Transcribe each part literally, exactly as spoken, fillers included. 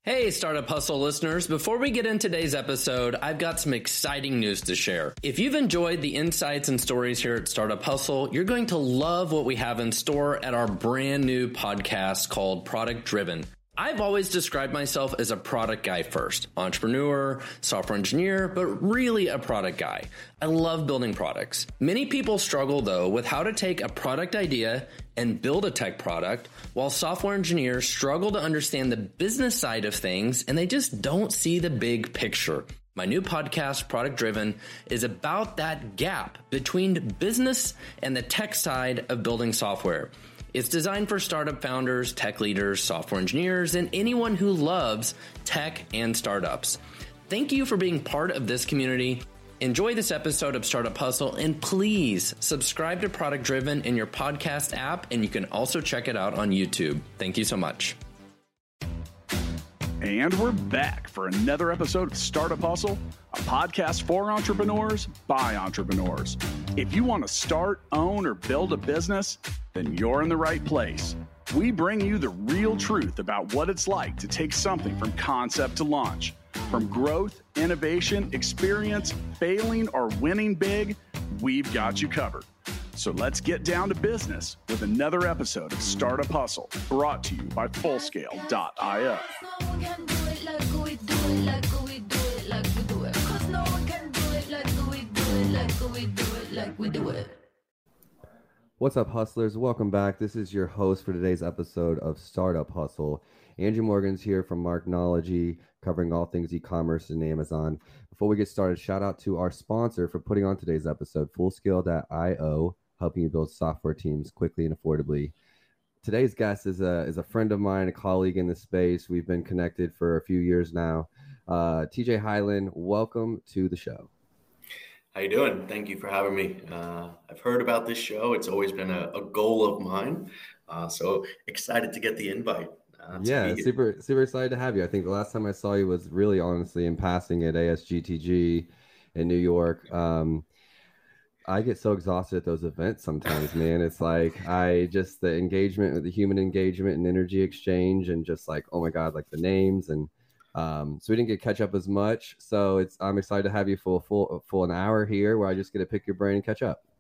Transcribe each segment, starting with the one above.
Hey, Startup Hustle listeners. Before we get into today's episode, I've got some exciting news to share. If you've enjoyed the insights and stories here at Startup Hustle, you're going to love what we have in store at our brand new podcast called Product Driven. I've always described myself as a product guy first, entrepreneur, software engineer, but really a product guy. I love building products. Many people struggle though with how to take a product idea and build a tech product, while software engineers struggle to understand the business side of things and they just don't see the big picture. My new podcast, Product Driven, is about that gap between business and the tech side of building software. It's designed for startup founders, tech leaders, software engineers, and anyone who loves tech and startups. Thank you for being part of this community. Enjoy this episode of Startup Hustle, and please subscribe to Product Driven in your podcast app, and you can also check it out on YouTube. Thank you so much. And we're back for another episode of Startup Hustle, a podcast for entrepreneurs by entrepreneurs. If you want to start, own, or build a business, then you're in the right place. We bring you the real truth about what it's like to take something from concept to launch. From growth, innovation, experience, failing, or winning big, we've got you covered. So let's get down to business with another episode of Startup Hustle, brought to you by Fullscale dot io. What's up, hustlers? Welcome back. This is your host for today's episode of Startup Hustle. Andrew Morgan's here from Marknology, covering all things e-commerce and Amazon. Before we get started, shout out to our sponsor for putting on today's episode, Fullscale dot io, helping you build software teams quickly and affordably. Today's guest is a is a friend of mine, a colleague in the space. We've been connected for a few years now. Uh, T J Hyland, welcome to the show. How you doing? Thank you for having me. Uh, I've heard about this show. It's always been a, a goal of mine. Uh, so excited to get the invite. Uh, yeah, super super excited to have you. I think the last time I saw you was really honestly in passing at A S G T G in New York. Um, I get so exhausted at those events sometimes, man. It's like I just the engagement, the human engagement and energy exchange, and just like, oh my God, like the names. And um, so we didn't get catch up as much. So it's I'm excited to have you for a full full an hour here where I just get to pick your brain and catch up.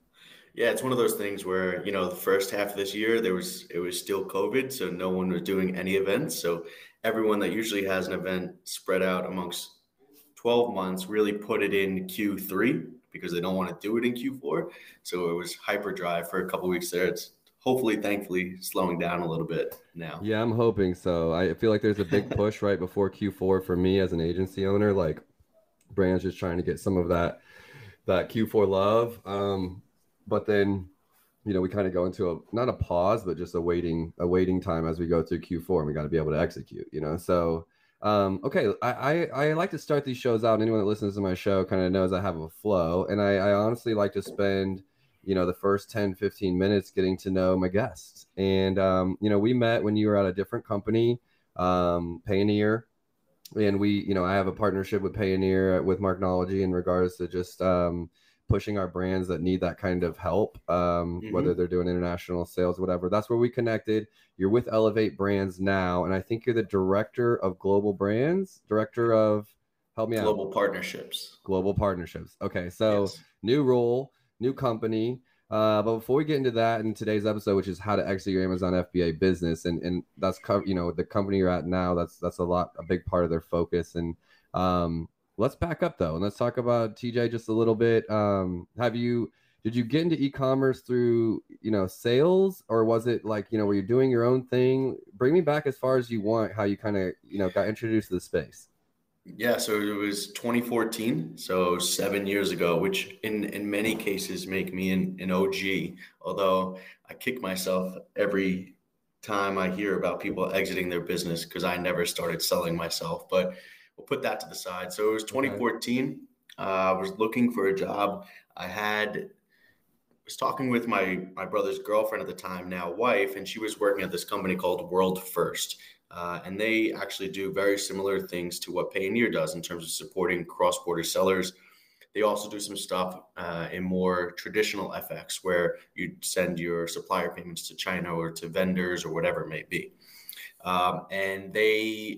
Yeah, it's one of those things where, you know, the first half of this year, there was it was still COVID, so no one was doing any events. So everyone that usually has an event spread out amongst twelve months really put it in Q three because they don't want to do it in Q four. So it was hyperdrive for a couple of weeks there. It's hopefully, thankfully, slowing down a little bit now. Yeah, I'm hoping so. I feel like there's a big push right before Q four for me as an agency owner, like brands just trying to get some of that that Q four love. Um, But then, you know, we kind of go into a, not a pause, but just a waiting, a waiting time as we go through Q four, and we got to be able to execute, you know? So, um, okay. I, I, I like to start these shows out. Anyone that listens to my show kind of knows I have a flow, and I, I honestly like to spend, you know, the first ten, fifteen minutes getting to know my guests. And, um, you know, we met when you were at a different company, um, Payoneer. And we, you know, I have a partnership with Payoneer with Marknology in regards to just, um, pushing our brands that need that kind of help, um, mm-hmm. whether they're doing international sales, whatever. That's where we connected. You're with Elevate Brands now, and I think you're the director of global brands, director of, help me global out. Global partnerships. Global partnerships. Okay, so yes. New role, new company. Uh, but before we get into that in today's episode, which is how to exit your Amazon F B A business, and and that's co- you know the company you're at now, that's that's a lot a big part of their focus. And um, let's back up though, and let's talk about T J just a little bit. Um, have you, did you get into e-commerce through, you know, sales, or was it like, you know, were you doing your own thing? Bring me back as far as you want, how you kind of, you know, got introduced to the space. Yeah, so it was twenty fourteen, so seven years ago, which in, in many cases make me an, an O G, although I kick myself every time I hear about people exiting their business because I never started selling myself, but we'll put that to the side. So it was twenty fourteen. Okay. Uh, I was looking for a job. I had was talking with my my brother's girlfriend at the time, now wife, and she was working at this company called World First. Uh, and they actually do very similar things to what Payoneer does in terms of supporting cross-border sellers. They also do some stuff uh, in more traditional F X where you send your supplier payments to China or to vendors or whatever it may be. Um, and they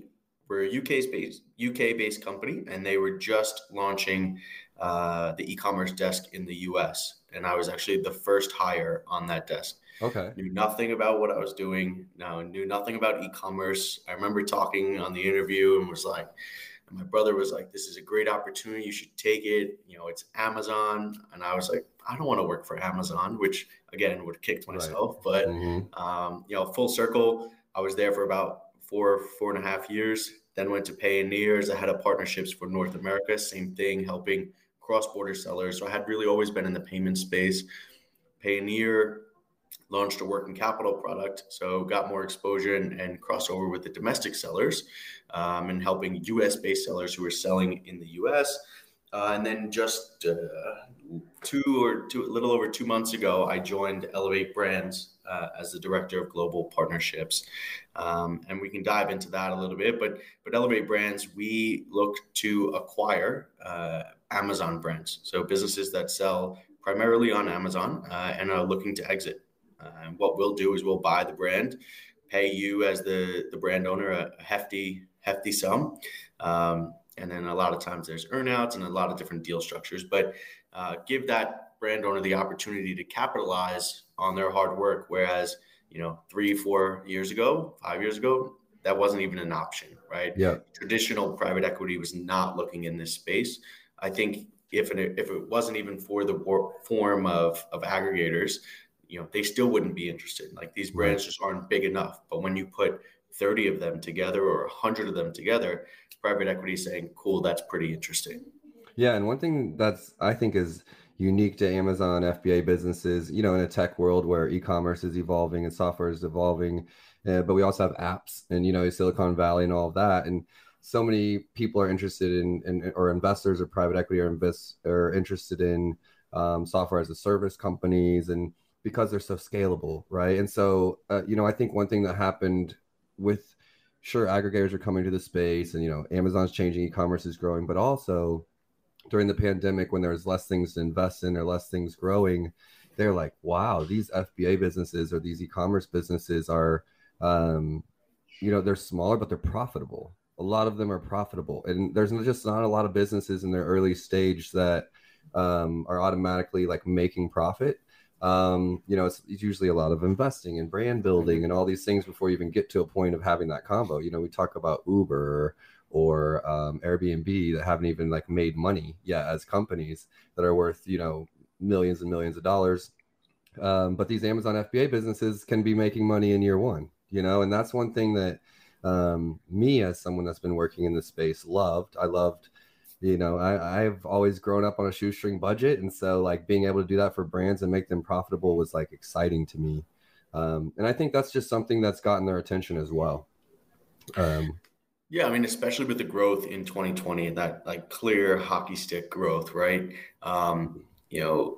we're a U K based U K based company, and they were just launching uh, the e-commerce desk in the U S. And I was actually the first hire on that desk. Okay. Knew nothing about what I was doing. No, knew nothing about e-commerce. I remember talking on the interview and was like, and my brother was like, "This is a great opportunity. You should take it. You know, it's Amazon." And I was like, "I don't want to work for Amazon," which again would have kicked myself. Right. But mm-hmm. um, you know, full circle, I was there for about four, four and a half years. Then went to Payoneer as I had a partnerships for North America. Same thing, helping cross-border sellers. So I had really always been in the payment space. Payoneer launched a working capital product, so got more exposure and, and crossover with the domestic sellers um, and helping U S-based sellers who were selling in the U S. Uh, and then just uh, two or two, a little over two months ago, I joined Elevate Brands uh, as the director of global partnerships, um, and we can dive into that a little bit. But but Elevate Brands, we look to acquire uh, Amazon brands, so businesses that sell primarily on Amazon uh, and are looking to exit. Uh, and what we'll do is we'll buy the brand, pay you as the the brand owner a, a hefty hefty sum. Um, And then a lot of times there's earnouts and a lot of different deal structures, but uh, give that brand owner the opportunity to capitalize on their hard work. Whereas, you know, three, four years ago, five years ago, that wasn't even an option, right? Yeah. Traditional private equity was not looking in this space. I think if it, if it wasn't even for the form of, of aggregators, you know, they still wouldn't be interested. Like these brands right. just aren't big enough. But when you put thirty of them together or one hundred of them together, private equity saying, cool, that's pretty interesting. Yeah. And one thing that's, I think is unique to Amazon F B A businesses, you know, in a tech world where e-commerce is evolving and software is evolving, uh, but we also have apps and, you know, Silicon Valley and all of that. And so many people are interested in, in or investors or private equity are, invest, are interested in um, software as a service companies, and because they're so scalable, right? And so, uh, you know, I think one thing that happened with, sure, aggregators are coming to the space and, you know, Amazon's changing, e-commerce is growing, but also during the pandemic when there was less things to invest in or less things growing, they're like, wow, these F B A businesses or these e-commerce businesses are, um, you know, they're smaller, but they're profitable. A lot of them are profitable. And there's just not a lot of businesses in their early stage that um, are automatically like making profit. Um, you know, it's, it's usually a lot of investing and brand building and all these things before you even get to a point of having that combo. You know, we talk about Uber or um, Airbnb that haven't even like made money yet as companies that are worth, you know, millions and millions of dollars. Um, but these Amazon F B A businesses can be making money in year one, you know, and that's one thing that um, me as someone that's been working in this space loved. I loved You know, I, I've always grown up on a shoestring budget. And so like being able to do that for brands and make them profitable was like exciting to me. Um, and I think that's just something that's gotten their attention as well. Um, yeah, I mean, especially with the growth in twenty twenty, that like clear hockey stick growth, right? Um, you know,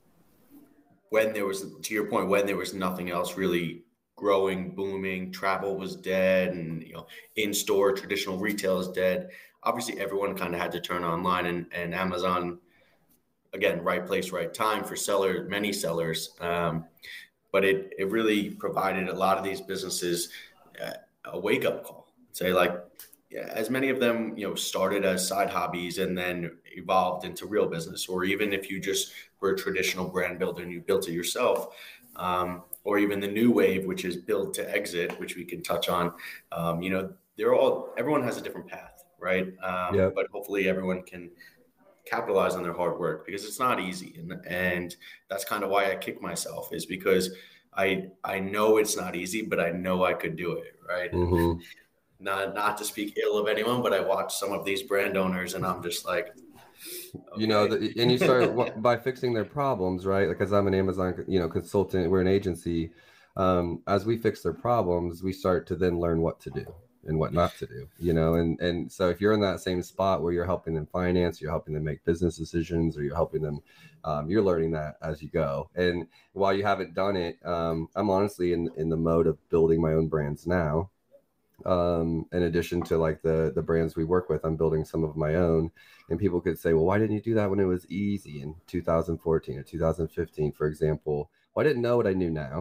when there was, to your point, when there was nothing else really growing, booming, travel was dead, and, you know, in-store traditional retail is dead. Obviously, everyone kind of had to turn online, and, and Amazon, again, right place, right time for sellers, many sellers. Um, but it it really provided a lot of these businesses uh, a wake-up call. Say, like, yeah, as many of them, you know, started as side hobbies and then evolved into real business, or even if you just were a traditional brand builder and you built it yourself, um, or even the new wave, which is build to exit, which we can touch on. Um, you know, they're all, everyone has a different path. Right. Um, yep. But hopefully everyone can capitalize on their hard work, because it's not easy. And, and that's kind of why I kick myself, is because I, I know it's not easy, but I know I could do it. Right. Mm-hmm. Not, not to speak ill of anyone, but I watch some of these brand owners and I'm just like, okay. You know, the, and you start by fixing their problems, right? Like, as I'm an Amazon, you know, consultant, we're an agency. Um, as we fix their problems, we start to then learn what to do and what not to do, you know? And, and so if you're in that same spot where you're helping them finance, you're helping them make business decisions, or you're helping them, um, you're learning that as you go. And while you haven't done it, um, I'm honestly in, in the mode of building my own brands now. Um, in addition to like the, the brands we work with, I'm building some of my own. And people could say, well, why didn't you do that when it was easy in two thousand fourteen or two thousand fifteen, for example? Well, I didn't know what I knew now.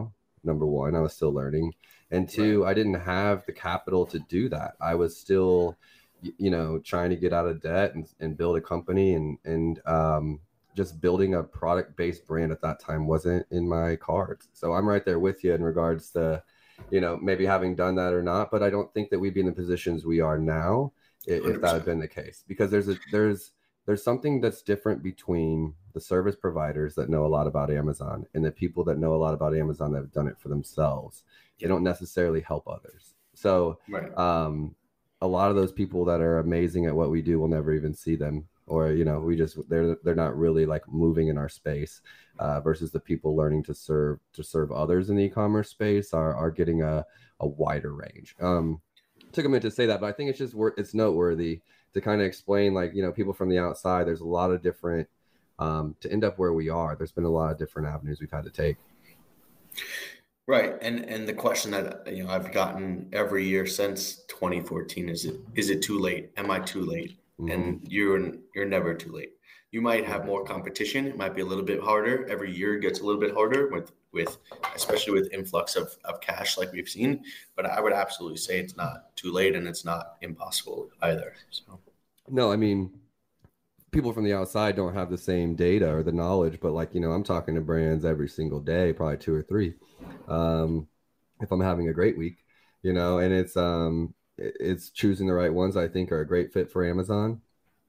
number one. I was still learning. And two, right. I didn't have the capital to do that. I was still, you know, trying to get out of debt and, and build a company, and, and um, just building a product-based brand at that time wasn't in my cards. So I'm right there with you in regards to, you know, maybe having done that or not, but I don't think that we'd be in the positions we are now if, if that had been the case, because there's a, there's, there's something that's different between the service providers that know a lot about Amazon and the people that know a lot about Amazon that have done it for themselves. They don't necessarily help others. So right. um, a lot of those people that are amazing at what we do, will never even see them, or, you know, we just, they're, they're not really like moving in our space uh, versus the people learning to serve, to serve others in the e-commerce space are, are getting a, a wider range. Um, took a minute to say that, but I think it's just worth, it's noteworthy to kind of explain, like, you know, people from the outside, there's a lot of different, um, to end up where we are, there's been a lot of different avenues we've had to take. Right. And and the question that, you know, I've gotten every year since twenty fourteen is, it is it too late? Am I too late? Mm-hmm. And you're you're never too late. You might have more competition. It might be a little bit harder. Every year gets a little bit harder with, with especially with influx of, of cash like we've seen. But I would absolutely say it's not too late, and it's not impossible either. So no, I mean, people from the outside don't have the same data or the knowledge, but like, you know, I'm talking to brands every single day, probably two or three. Um, if I'm having a great week, you know, and it's, um, it's choosing the right ones I think are a great fit for Amazon,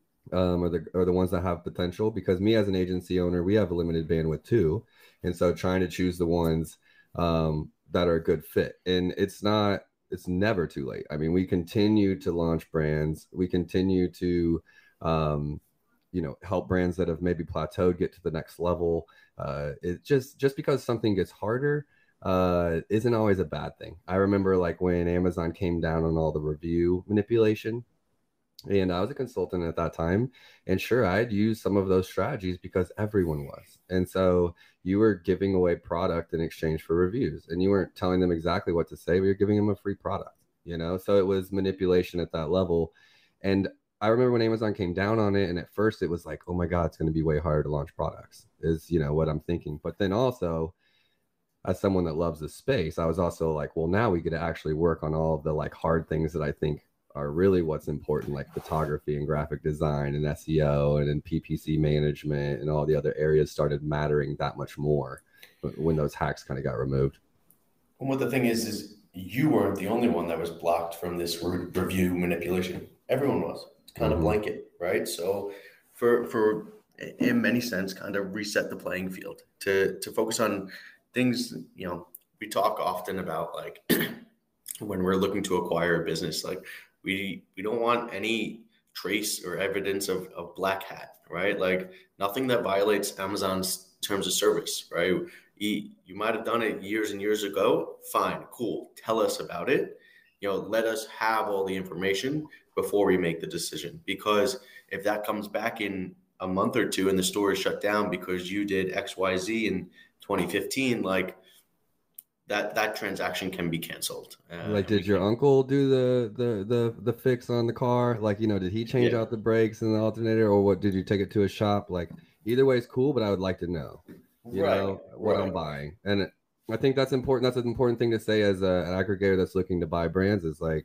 um, or the, or the ones that have potential, because me as an agency owner, we have a limited bandwidth too. And so trying to choose the ones, um, that are a good fit, and it's not, it's never too late. I mean, we continue to launch brands. We continue to, um, you know, help brands that have maybe plateaued get to the next level. Uh, it just, just because something gets harder uh, isn't always a bad thing. I remember like when Amazon came down on all the review manipulation, and I was a consultant at that time, and sure, I'd use some of those strategies because everyone was. And so you were giving away product in exchange for reviews, and you weren't telling them exactly what to say, but you're giving them a free product, you know? So it was manipulation at that level. And I remember when Amazon came down on it, and at first it was like, oh my God, it's going to be way harder to launch products, is, you know, what I'm thinking. But then also, as someone that loves the space, I was also like, well, now we get to actually work on all of the like hard things that I think are really what's important, like photography and graphic design and S E O and then P P C management, and all the other areas started mattering that much more when those hacks kind of got removed. And what the thing is, is you weren't the only one that was blocked from this re- review manipulation. Everyone was. It's kind mm-hmm. of blanket, right? So for, for in many sense, kind of reset the playing field to, to focus on things. You know, we talk often about like when we're looking to acquire a business, like we, we don't want any trace or evidence of, of black hat, right? Like nothing that violates Amazon's terms of service, right? You, you might have done it years and years ago. Fine, cool. Tell us about it. You know, let us have all the information before we make the decision. Because if that comes back in a month or two and the store is shut down because you did X Y Z in twenty fifteen, like that that transaction can be canceled. Uh, like, did your uncle do the, the the the fix on the car? Like, you know, did he change yeah. out the brakes and the alternator, or what? Did you take it to a shop? Like, either way is cool, but I would like to know, you right. know, what right. I'm buying. And it, I think that's important. That's an important thing to say as a, an aggregator that's looking to buy brands, is like,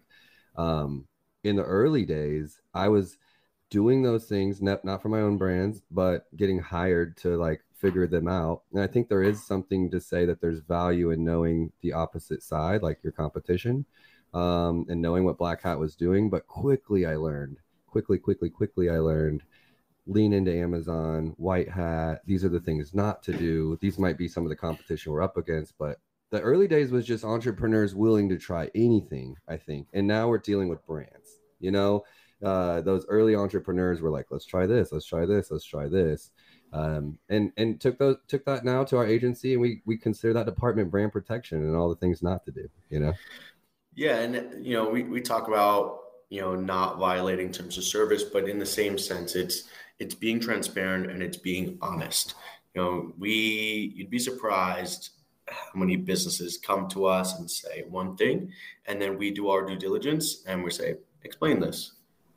um, in the early days, I was doing those things, not, not for my own brands, but getting hired to like figure them out. And I think there is something to say that there's value in knowing the opposite side, like your competition, um, and knowing what Black Hat was doing. But quickly I learned, quickly, quickly, quickly I learned, lean into Amazon, White Hat. These are the things not to do. These might be some of the competition we're up against, but the early days was just entrepreneurs willing to try anything, I think. And now we're dealing with brands, you know, uh, those early entrepreneurs were like, let's try this, let's try this, let's try this. Um, and, and took those, took that now to our agency, and we, we consider that department brand protection and all the things not to do, you know? Yeah. And, you know, we, we talk about, you know, not violating terms of service, but in the same sense, it's, it's being transparent and it's being honest. You know, we, you'd be surprised how many businesses come to us and say one thing, and then we do our due diligence and we say, explain this.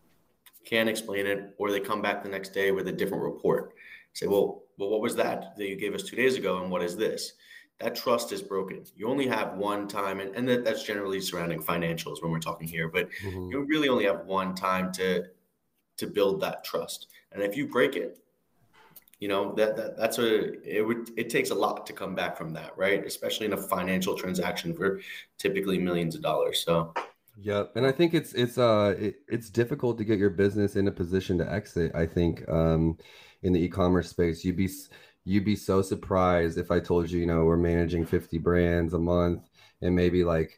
Can't explain it. Or they come back the next day with a different report. Say, well, well, what was that that you gave us two days ago? And what is this? that trust is broken. You only have one time, and, and that, that's generally surrounding financials when we're talking here, but mm-hmm. you really only have one time to to build that trust. And if you break it, you know, that, that that's a, it would, it takes a lot to come back from that, right? Especially in a financial transaction for typically millions of dollars. So. Yep. And I think it's, it's, uh, it, it's difficult to get your business in a position to exit. I think, um, in the e-commerce space, you'd be, you'd be so surprised if I told you, you know, we're managing fifty brands a month and maybe like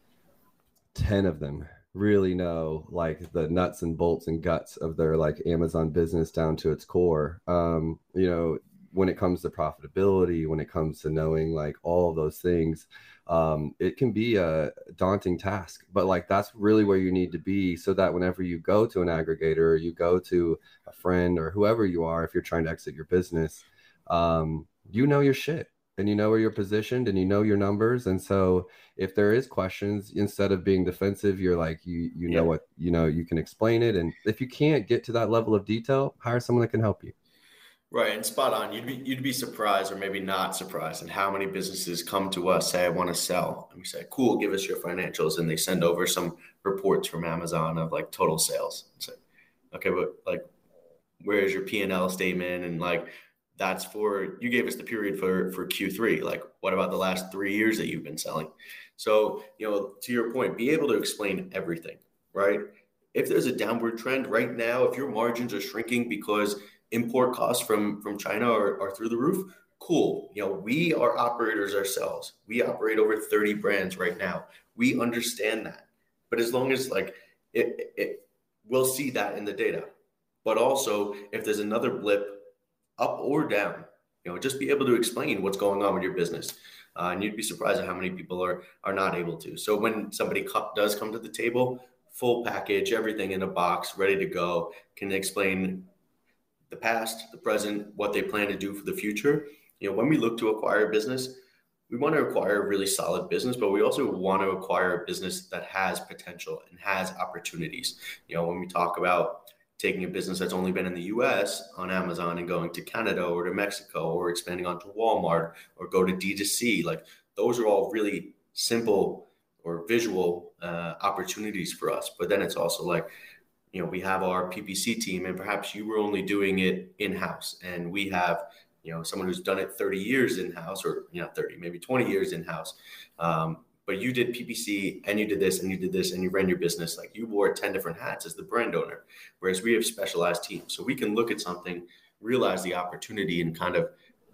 ten of them really know like the nuts and bolts and guts of their like Amazon business down to its core. Um, you know, when it comes to profitability, when it comes to knowing like all of those things, um, it can be a daunting task, but like that's really where you need to be so that whenever you go to an aggregator or you go to a friend or whoever you are, if you're trying to exit your business, um, you know your shit. And you know where you're positioned and you know your numbers. And so if there is questions, instead of being defensive, you're like, you you know yeah. what, you know, you can explain it. And if you can't get to that level of detail, hire someone that can help you. Right. And spot on. You'd be, you'd be surprised or maybe not surprised at how many businesses come to us, say, I want to sell. And we say, cool, give us your financials. And they send over some reports from Amazon of like total sales. It's like, okay, but like, where's your P and L statement? And like, that's for, you gave us the period for, for Q three. Like, what about the last three years that you've been selling? So, you know, to your point, be able to explain everything, right? If there's a downward trend right now, if your margins are shrinking because import costs from, from China are, are through the roof, cool. You know, we are operators ourselves. We operate over thirty brands right now. We understand that. But as long as like, it, it we'll see that in the data. But also, if there's another blip, up or down, you know, just be able to explain what's going on with your business. Uh, and you'd be surprised at how many people are are not able to. So when somebody co- does come to the table, full package, everything in a box, ready to go, can explain the past, the present, what they plan to do for the future. You know, when we look to acquire a business, we want to acquire a really solid business, but we also want to acquire a business that has potential and has opportunities. You know, when we talk about taking a business that's only been in the U S on Amazon and going to Canada or to Mexico or expanding onto Walmart or go to D two C, like those are all really simple or visual uh, opportunities for us. But then it's also like, you know, we have our P P C team and perhaps you were only doing it in-house and we have, you know, someone who's done it thirty years in-house or, you know, thirty, maybe twenty years in-house. Um, but you did P P C and you did this and you did this and you ran your business. Like you wore ten different hats as the brand owner, whereas we have specialized teams. So we can look at something, realize the opportunity and kind of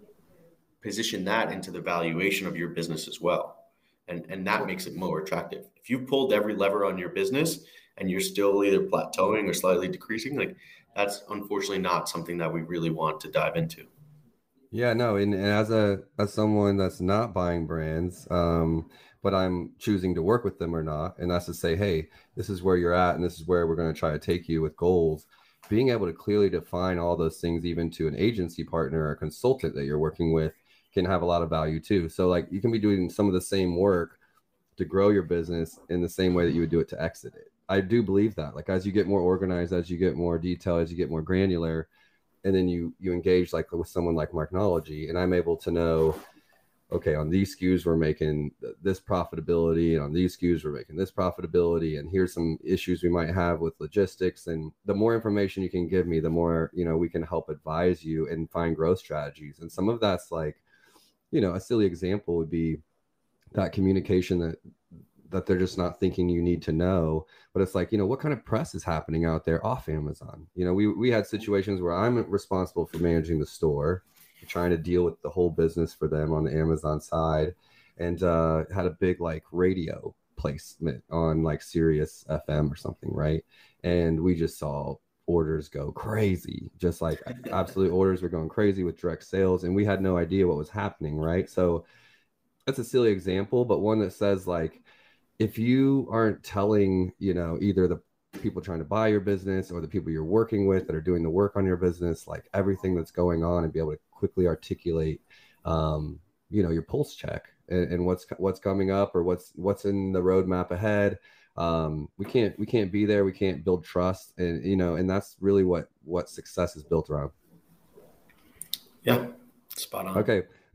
position that into the valuation of your business as well. And, and that makes it more attractive. If you pulled every lever on your business and you're still either plateauing or slightly decreasing, like that's unfortunately not something that we really want to dive into. Yeah, no. And, and as a, as someone that's not buying brands, um, but I'm choosing to work with them or not. And that's to say, hey, this is where you're at and this is where we're going to try to take you with goals. Being able to clearly define all those things, even to an agency partner or a consultant that you're working with, can have a lot of value too. So like you can be doing some of the same work to grow your business in the same way that you would do it to exit it. I do believe that. Like as you get more organized, as you get more detail, as you get more granular, and then you you engage like with someone like Marknology, and I'm able to know, okay, on these S K Us, we're making this profitability, and on these S K Us, we're making this profitability, and here's some issues we might have with logistics. And the more information you can give me, the more, you know, we can help advise you and find growth strategies. And some of that's like, you know, a silly example would be that communication that that they're just not thinking you need to know. But it's like, you know, what kind of press is happening out there off Amazon? You know, we we had situations where I'm responsible for managing the store, trying to deal with the whole business for them on the Amazon side, and uh, had a big like radio placement on like Sirius F M or something, right? And we just saw orders go crazy, just like absolute orders were going crazy with direct sales, and we had no idea what was happening, right? So that's a silly example, but one that says like, if you aren't telling, you know, either the people trying to buy your business or the people you're working with that are doing the work on your business, like everything that's going on, and be able to quickly articulate, um, you know, your pulse check and, and what's what's coming up or what's what's in the roadmap ahead. Um, we can't we can't be there. We can't build trust, and you know, and that's really what what success is built around. Yeah, spot on. Okay.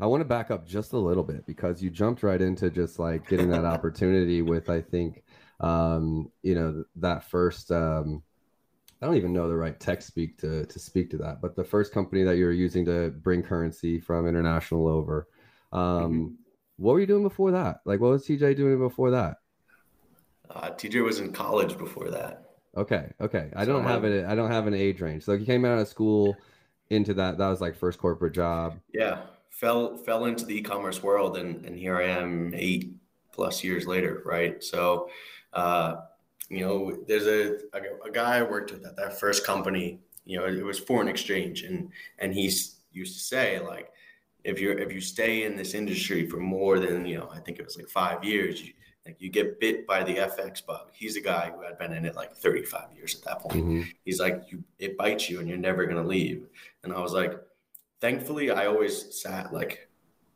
I want to back up just a little bit because you jumped right into just like getting that opportunity with, I think, um, you know, that first, um, I don't even know the right tech speak to, to speak to that, but the first company that you were using to bring currency from international over. Um, mm-hmm. What were you doing before that? Like, what was T J doing before that? Uh, T J was in college before that. Okay. Okay. I so don't have it. I don't have an age range. So you came out of school into that. That was like first corporate job. Yeah. Fell, fell into the e-commerce world. And, and here I am eight plus years later. Right. So, uh, you know, there's a, a, a guy I worked with at that first company, you know, it was foreign exchange. And, and he used to say, like, if you're, if you stay in this industry for more than, you know, I think it was like five years, you, like you get bit by the F X bug. He's a guy who had been in it like thirty-five years at that point. Mm-hmm. He's like, you, it bites you and you're never going to leave. And I was like, thankfully, I always sat like,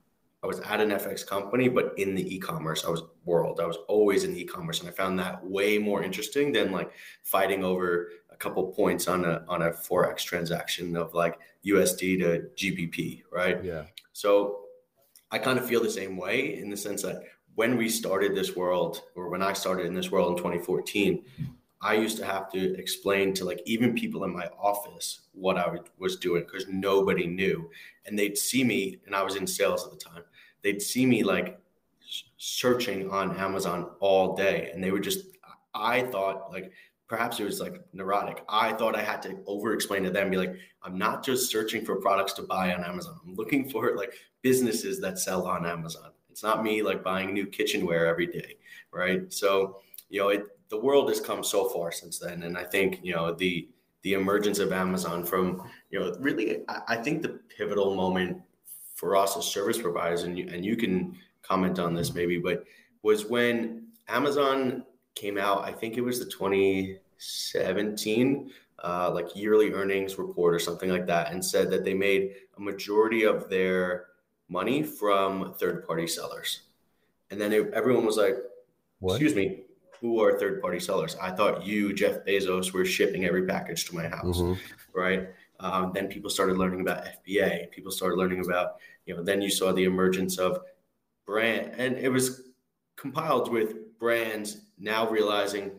I was at an F X company, but in the e-commerce I was world. I was always in e-commerce, and I found that way more interesting than like fighting over a couple points on a on a Forex transaction of like U S D to G B P, right? Yeah. So I kind of feel the same way in the sense that when we started this world, or when I started in this world in twenty fourteen, I used to have to explain to like even people in my office what I was doing because nobody knew. And they'd see me, and I was in sales at the time, they'd see me like searching on Amazon all day. And they would just, I thought like, perhaps it was like neurotic. I thought I had to over explain to them, be like, I'm not just searching for products to buy on Amazon. I'm looking for like businesses that sell on Amazon. It's not me like buying new kitchenware every day. Right. So, you know, it, the world has come so far since then. And I think, you know, the, the emergence of Amazon from, you know, really, I, I think the pivotal moment for us as service providers, and you, and you can comment on this maybe, but was when Amazon came out, I think it was the twenty seventeen, uh, like yearly earnings report or something like that, and said that they made a majority of their money from third-party sellers. And then it, everyone was like, what? Excuse me, who are third-party sellers? I thought you, Jeff Bezos, were shipping every package to my house, mm-hmm. right? Um, then people started learning about F B A. People started learning about, you know, then you saw the emergence of brand, and it was compiled with brands now realizing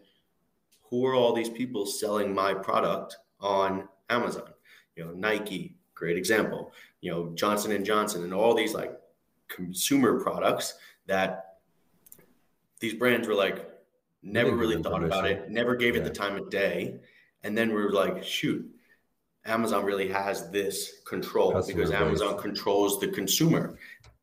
who are all these people selling my product on Amazon. You know, Nike, great example. You know, Johnson and Johnson, and all these like consumer products that these brands were like, never really thought about it, never gave it yeah. the time of day. And then we were like, shoot, Amazon really has this control Customer because Amazon base. controls the consumer.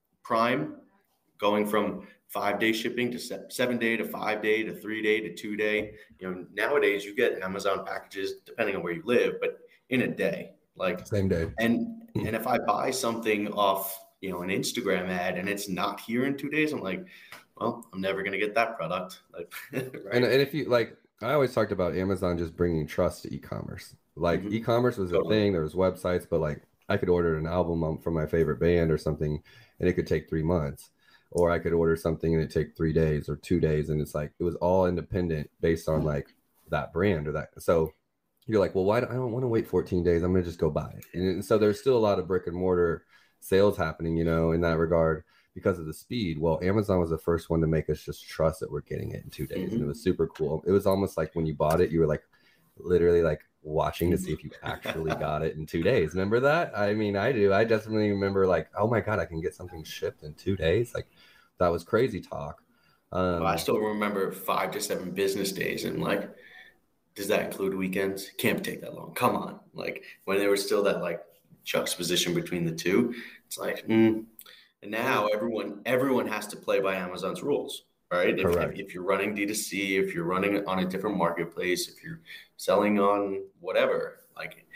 Prime going from five day shipping to seven day to five day to three day to two day. You know, nowadays you get Amazon packages depending on where you live, but in a day, like same day. And, and if I buy something off, you know, an Instagram ad and it's not here in two days, I'm like, well, I'm never going to get that product. Like, right? and, and if you like, I always talked about Amazon just bringing trust to e-commerce. Like mm-hmm. e-commerce was totally. a thing. There was websites, but like I could order an album from my favorite band or something, and it could take three months. Or I could order something and it take three days or two days. And it's like, it was all independent based on like that brand or that. So you're like, well, why do I don't want to wait fourteen days. I'm going to just go buy it. And so there's still a lot of brick and mortar sales happening, you know, in that regard because of the speed. Well, Amazon was the first one to make us just trust that we're getting it in two days. Mm-hmm. And it was super cool. It was almost like when you bought it, you were like literally like watching to see if you actually got it in two days. Remember that? I mean, I do. I definitely remember like, oh my God, I can get something shipped in two days. Like that was crazy talk. Um, well, I still remember five to seven business days. And like, does that include weekends? Can't take that long. Come on. Like when there was still that like juxtaposition between the two, it's like, mm. And now everyone, everyone has to play by Amazon's rules. Right. If, if you're running D two C, if you're running on a different marketplace, if you're selling on whatever, like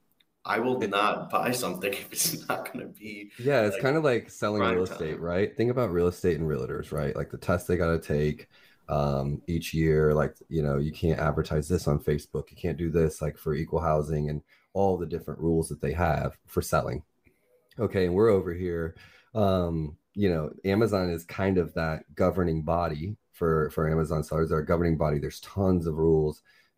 I will not buy something if it's not going to be. Yeah. It's like, kind of like selling real time. estate, right? Think about real estate and realtors, right? Like the tests they got to take um, each year. Like, you know, you can't advertise this on Facebook. You can't do this like for equal housing and all the different rules that they have for selling. Okay. And we're over here. Um, you know, Amazon is kind of that governing body for, for Amazon sellers. They're a governing body. There's tons of rules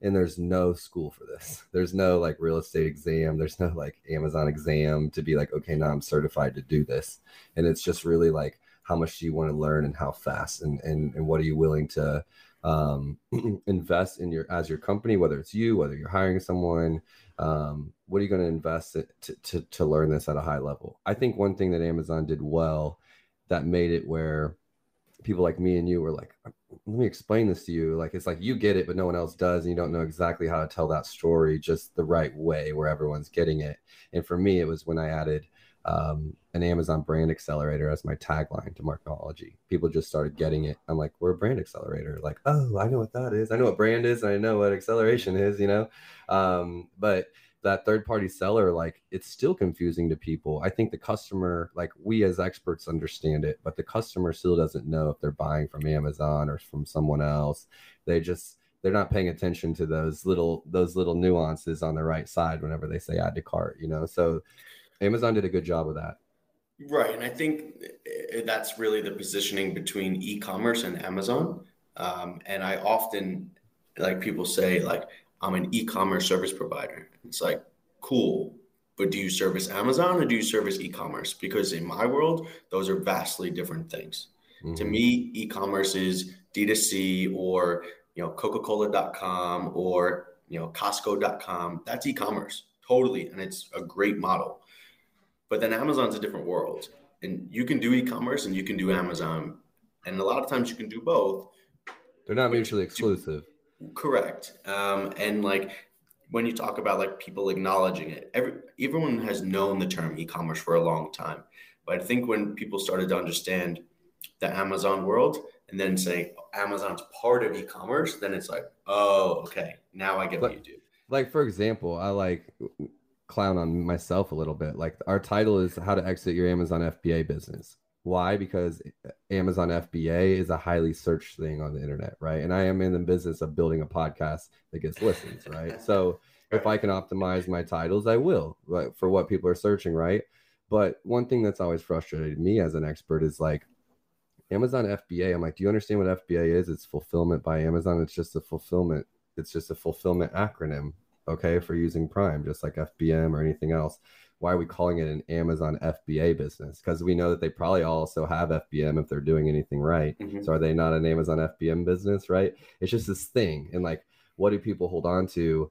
And there's no school for this. There's no like real estate exam. There's no like Amazon exam to be like, okay, now I'm certified to do this. And it's just really like, how much do you want to learn and how fast, and, and, and what are you willing to um, invest in your, as your company, whether it's you, whether you're hiring someone, um, what are you going to invest to, to, to learn this at a high level? I think one thing that Amazon did well that made it where people like me and you were like, let me explain this to you. Like, it's like, you get it, but no one else does. And you don't know exactly how to tell that story just the right way where everyone's getting it. And for me, it was when I added um, an Amazon brand accelerator as my tagline to Marknology. People just started getting it. I'm like, we're a brand accelerator. Like, oh, I know what that is. I know what brand is. And I know what acceleration is, you know? Um, but that third party seller, like, it's still confusing to people. I think the customer, like, we as experts understand it, but the customer still doesn't know if they're buying from Amazon or from someone else. They just, they're not paying attention to those little, those little nuances on the right side whenever they say add to cart, you know? So Amazon did a good job of that. Right. And I think that's really the positioning between e-commerce and Amazon. Um, and I often, like, people say, like, I'm an e-commerce service provider. It's like, cool, but do you service Amazon or do you service e-commerce? Because in my world, those are vastly different things. Mm-hmm. To me, e-commerce is D two C, or, you know, Coca Cola dot com, or, you know, Costco dot com. That's e-commerce, totally. And it's a great model. But then Amazon's a different world. And you can do e-commerce and you can do Amazon. And a lot of times you can do both. They're not mutually exclusive. Correct. Um, and like, when you talk about like people acknowledging it, every, everyone has known the term e-commerce for a long time. But I think when people started to understand the Amazon world and then say Amazon's part of e-commerce, then it's like, oh, okay, now I get but, what you do. Like, for example, I like clown on myself a little bit. Like, our title is how to exit your Amazon F B A business. Why? Because Amazon F B A is a highly searched thing on the internet, right? And I am in the business of building a podcast that gets listens, right? So if I can optimize my titles, I will, right, for what people are searching, right? But one thing that's always frustrated me as an expert is like, Amazon F B A. I'm like, do you understand what F B A is? It's fulfillment by Amazon. It's just a fulfillment. It's just a fulfillment acronym, okay, for using Prime, just like F B M or anything else. Why are we calling it an Amazon F B A business? Because we know that they probably also have F B M if they're doing anything right. Mm-hmm. So are they not an Amazon F B M business, right? It's just this thing. And like, what do people hold on to?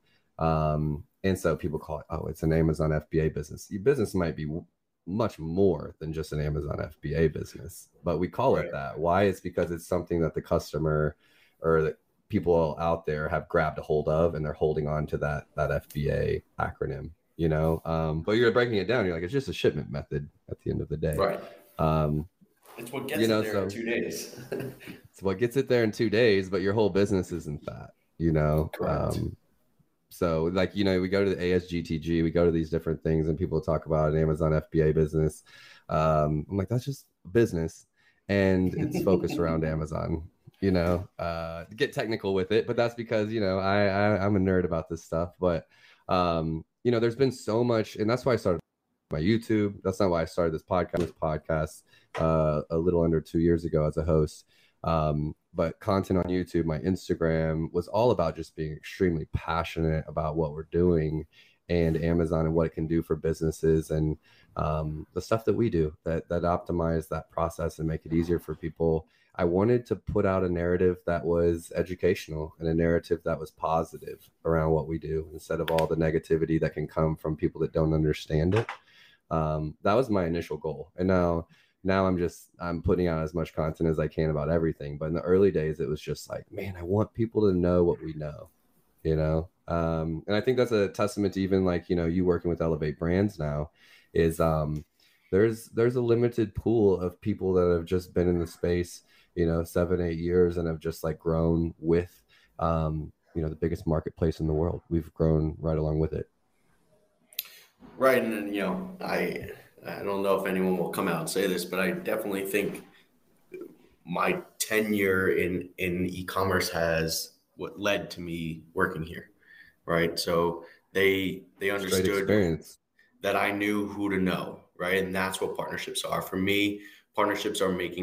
Um, and so people call it, oh, it's an Amazon F B A business. Your business might be w- much more than just an Amazon F B A business, but we call it that. Why? It's because it's something that the customer or the people out there have grabbed a hold of, and they're holding on to that, that F B A acronym. You know, um, but you're breaking it down. You're like, it's just a shipment method at the end of the day. Right. Um, it's what gets you know, it there so, in two days. It's what gets it there in two days, but your whole business isn't that, you know? Correct. Um, so like, you know, we go to the A S G T G, we go to these different things, and people talk about an Amazon F B A business. Um, I'm like, that's just business, and it's focused around Amazon. You know, uh, get technical with it, but that's because, you know, I, I I'm a nerd about this stuff, but um, you know, there's been so much, and that's why I started my YouTube. That's not why I started this podcast, this podcast uh, a little under two years ago as a host. Um, but content on YouTube, my Instagram was all about just being extremely passionate about what we're doing and Amazon and what it can do for businesses, and um, the stuff that we do that, that optimize that process and make it easier for people. I wanted to put out a narrative that was educational and a narrative that was positive around what we do, instead of all the negativity that can come from people that don't understand it. Um, that was my initial goal. And now, now I'm just, I'm putting out as much content as I can about everything. But in the early days, it was just like, man, I want people to know what we know, you know? Um, and I think that's a testament to even like, you know, you working with Elevate Brands now is um, there's, there's a limited pool of people that have just been in the space, you know, seven, eight years and have just like grown with, um, you know, the biggest marketplace in the world. We've grown right along with it. Right. And, you know, I, I don't know if anyone will come out and say this, but I definitely think my tenure in, in e-commerce has what led to me working here. Right. So they, they understood that I knew who to know. Right. And that's what partnerships are. For me, partnerships are making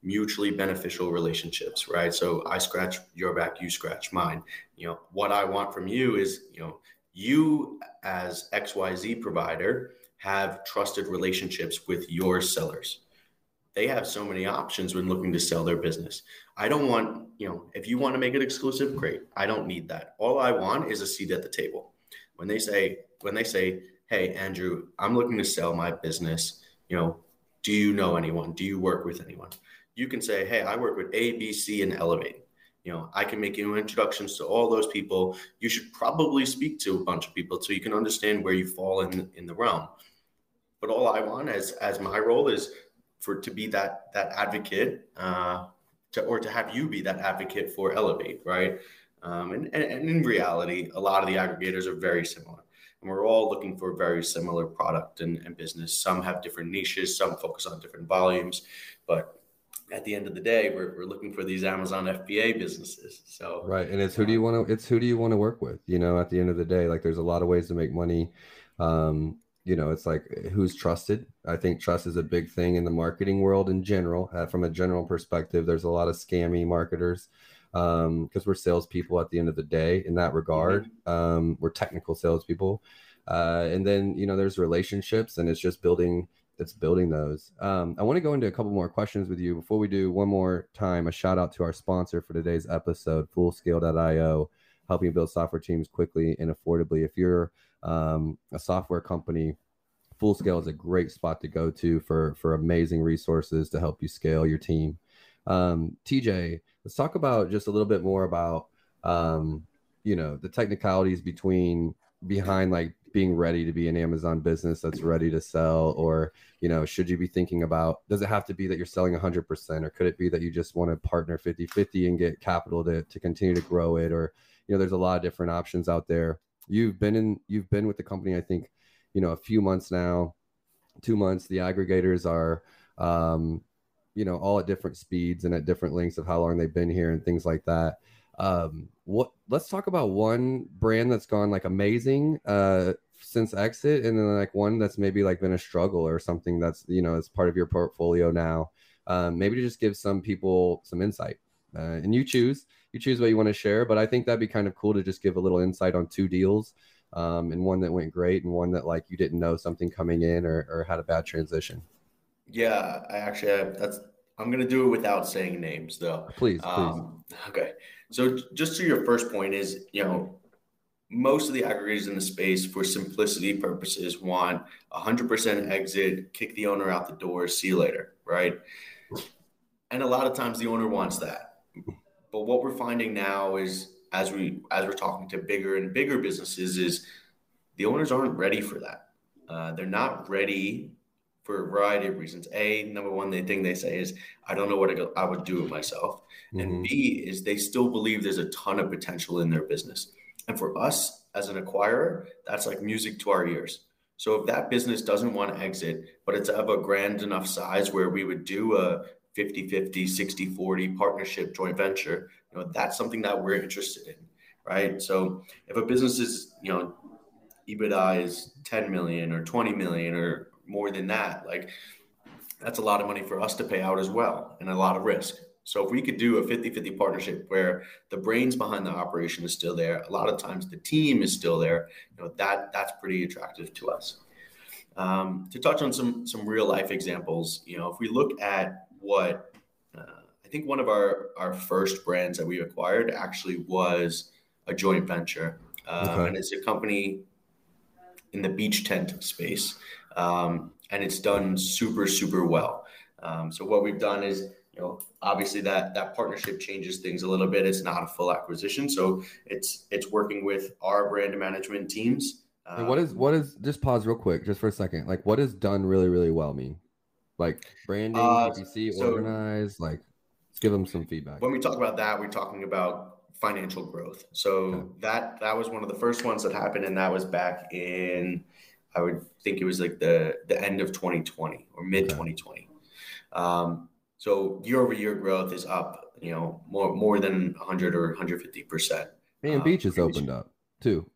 mutually beneficial relationships, right? So I scratch your back, you scratch mine. You know, what I want from you is, you know, you as X Y Z provider have trusted relationships with your sellers. They have so many options when looking to sell their business. I don't want, you know, if you want to make it exclusive, great. I don't need that. All I want is a seat at the table. When they say, when they say, hey, Andrew, I'm looking to sell my business, you know, do you know anyone? Do you work with anyone? You can say, hey, I work with A, B, C, and Elevate. You know, I can make you introductions to all those people. You should probably speak to a bunch of people so you can understand where you fall in, in the realm. But all I want as, as my role is for to be that that advocate, uh, to or to have you be that advocate for Elevate, right? Um, and, and, and in reality, a lot of the aggregators are very similar. And we're all looking for a very similar product and, and business. Some have different niches, some focus on different volumes. But at the end of the day, we're, we're looking for these Amazon F B A businesses. So right. And it's who do you want to, it's who do you want to work with? You know, at the end of the day, like there's a lot of ways to make money. Um, you know, it's like who's trusted. I think trust is a big thing in the marketing world in general. Uh, from a general perspective, there's a lot of scammy marketers um, because we're salespeople at the end of the day in that regard. Mm-hmm. Um, we're technical salespeople. Uh, and then, you know, there's relationships and it's just building, it's building those. Um, I want to go into a couple more questions with you. Before we do, one more time, a shout out to our sponsor for today's episode, Fullscale dot io, helping you build software teams quickly and affordably. If you're um, a software company, Fullscale is a great spot to go to for, for amazing resources to help you scale your team. Um, T J, let's talk about just a little bit more about, um, you know, the technicalities between behind like being ready to be an Amazon business that's ready to sell, or, you know, should you be thinking about, does it have to be that you're selling one hundred percent, or could it be that you just want to partner fifty fifty and get capital to, to continue to grow it? Or, you know, there's a lot of different options out there. You've been in, you've been with the company, I think, you know, a few months now, two months. The aggregators are, um, you know, all at different speeds and at different lengths of how long they've been here and things like that. Um, what, let's talk about one brand that's gone like amazing, uh, since exit, and then like one that's maybe like been a struggle or something that's, you know, it's part of your portfolio now. Um, maybe to just give some people some insight, uh, and you choose, you choose what you want to share, but I think that'd be kind of cool to just give a little insight on two deals. Um, and one that went great and one that like you didn't know something coming in or, or had a bad transition. Yeah, I actually have, that's, I'm going to do it without saying names though. Please, um, please. Okay. So just to your first point is, you know, most of the aggregators in the space for simplicity purposes want a hundred percent exit, kick the owner out the door, see you later. Right. And a lot of times the owner wants that, but what we're finding now is, as we, as we're talking to bigger and bigger businesses, is the owners aren't ready for that. Uh, they're not ready for a variety of reasons. A, number one, the thing they say is, I don't know what I would do with myself. Mm-hmm. And B is they still believe there's a ton of potential in their business. And for us as an acquirer, that's like music to our ears. So if that business doesn't want to exit, but it's of a grand enough size where we would do a fifty fifty, sixty forty partnership, joint venture, you know, that's something that we're interested in, right? So if a business is, you know, EBITDA is ten million or twenty million or more than that, like that's a lot of money for us to pay out as well, and a lot of risk. So if we could do a fifty fifty partnership where the brains behind the operation is still there, a lot of times the team is still there, you know, that that's pretty attractive to us. Um, to touch on some some real life examples, you know, if we look at what uh, I think one of our, our first brands that we acquired actually was a joint venture. Um, okay. And it's a company in the beach tent space. Um, and it's done super, super well. Um, so what we've done is, you know, obviously that, that partnership changes things a little bit. It's not a full acquisition. So it's, it's working with our brand management teams. Um, and what is, what is, just pause real quick, just for a second. Like what is done really, really well mean? Like branding, uh, P P C, so organized, like let's give them some feedback. When we talk about that, we're talking about financial growth. So okay. that, that was one of the first ones that happened. And that was back in, I would think it was like the, the end of twenty twenty or mid twenty twenty. Okay. Um, so year over year growth is up, you know, more, more than one hundred or one hundred fifty percent. And um, beaches opened up too.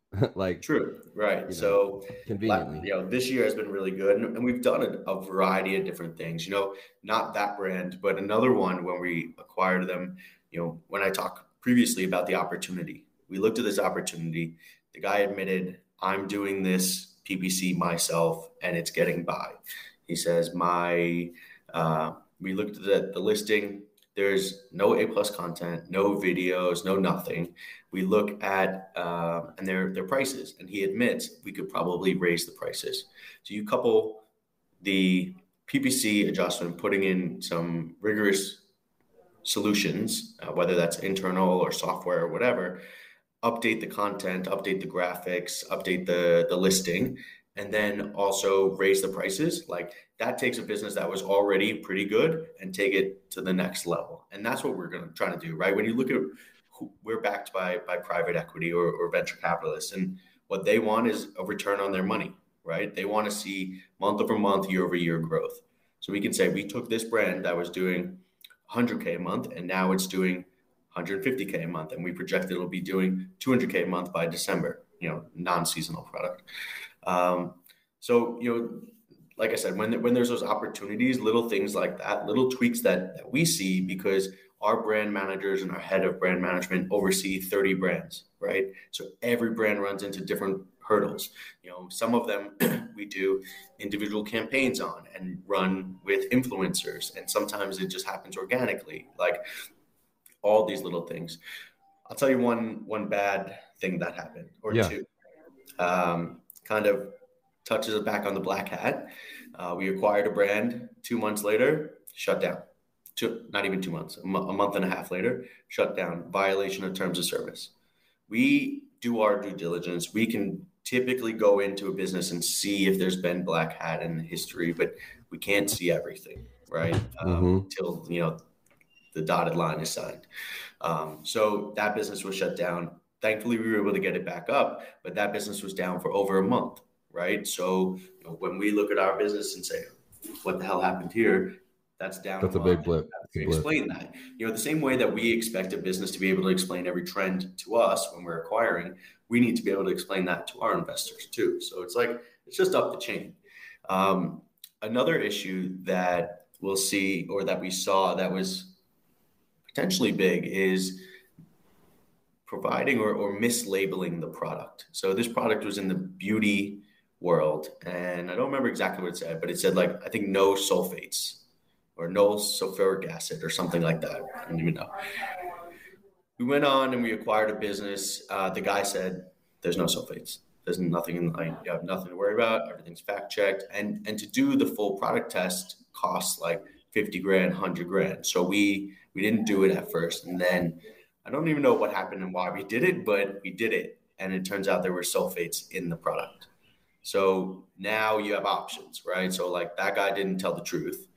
like True. Right. you know, So, conveniently. you know, this year has been really good, and, and we've done a, a variety of different things. You know, not that brand, but another one when we acquired them. You know, when I talked previously about the opportunity, we looked at this opportunity. The guy admitted, "I'm doing this P P C myself, and it's getting by." He says, "My." Uh, we looked at the, the listing. There's no A plus content, no videos, no nothing. We look at uh, and their their prices, and he admits we could probably raise the prices. So you couple the P P C adjustment, putting in some rigorous solutions, uh, whether that's internal or software or whatever, update the content, update the graphics, update the the listing, and then also raise the prices. Like that takes a business that was already pretty good and take it to the next level. And that's what we're going to try to do, right? When you look at who, we're backed by by private equity or, or venture capitalists, and what they want is a return on their money, right? They want to see month over month, year over year growth. So we can say we took this brand that was doing one hundred K a month, and now it's doing one hundred fifty K a month, and we project it'll be doing two hundred K a month by December, you know, non-seasonal product. Um, so, you know, like I said, when, when there's those opportunities, little things like that, little tweaks that, that we see, because our brand managers and our head of brand management oversee thirty brands, right? So every brand runs into different hurdles. You know, some of them we do individual campaigns on and run with influencers, and sometimes it just happens organically, like all these little things. I'll tell you one one bad thing that happened, or yeah. two. Um, kind of touches it back on the black hat. Uh, we acquired a brand. Two months later, shut down. Two, not even two months, a, m- a month and a half later, shut down. Violation of terms of service. We do our due diligence. We can typically go into a business and see if there's been black hat in history, but we can't see everything, right? Um, mm-hmm. Until, you know, the dotted line is signed. Um, so that business was shut down. Thankfully, we were able to get it back up, but that business was down for over a month, right? So you know, when we look at our business and say, what the hell happened here? That's down. That's a, a big blip. To explain that. You know, the same way that we expect a business to be able to explain every trend to us when we're acquiring, we need to be able to explain that to our investors too. So it's like, it's just up the chain. Um, another issue that we'll see, or that we saw that was potentially big, is providing or, or mislabeling the product. So this product was in the beauty world, and I don't remember exactly what it said, but it said like, I think no sulfates or no sulfuric acid or something like that. I don't even know. We went on and we acquired a business. Uh, the guy said, there's no sulfates. There's nothing, like, you have nothing to worry about. Everything's fact checked. And, and to do the full product test costs like fifty grand, one hundred grand. So we, we didn't do it at first. And then I don't even know what happened and why we did it, but we did it. And it turns out there were sulfates in the product. So now you have options, right? So like that guy didn't tell the truth,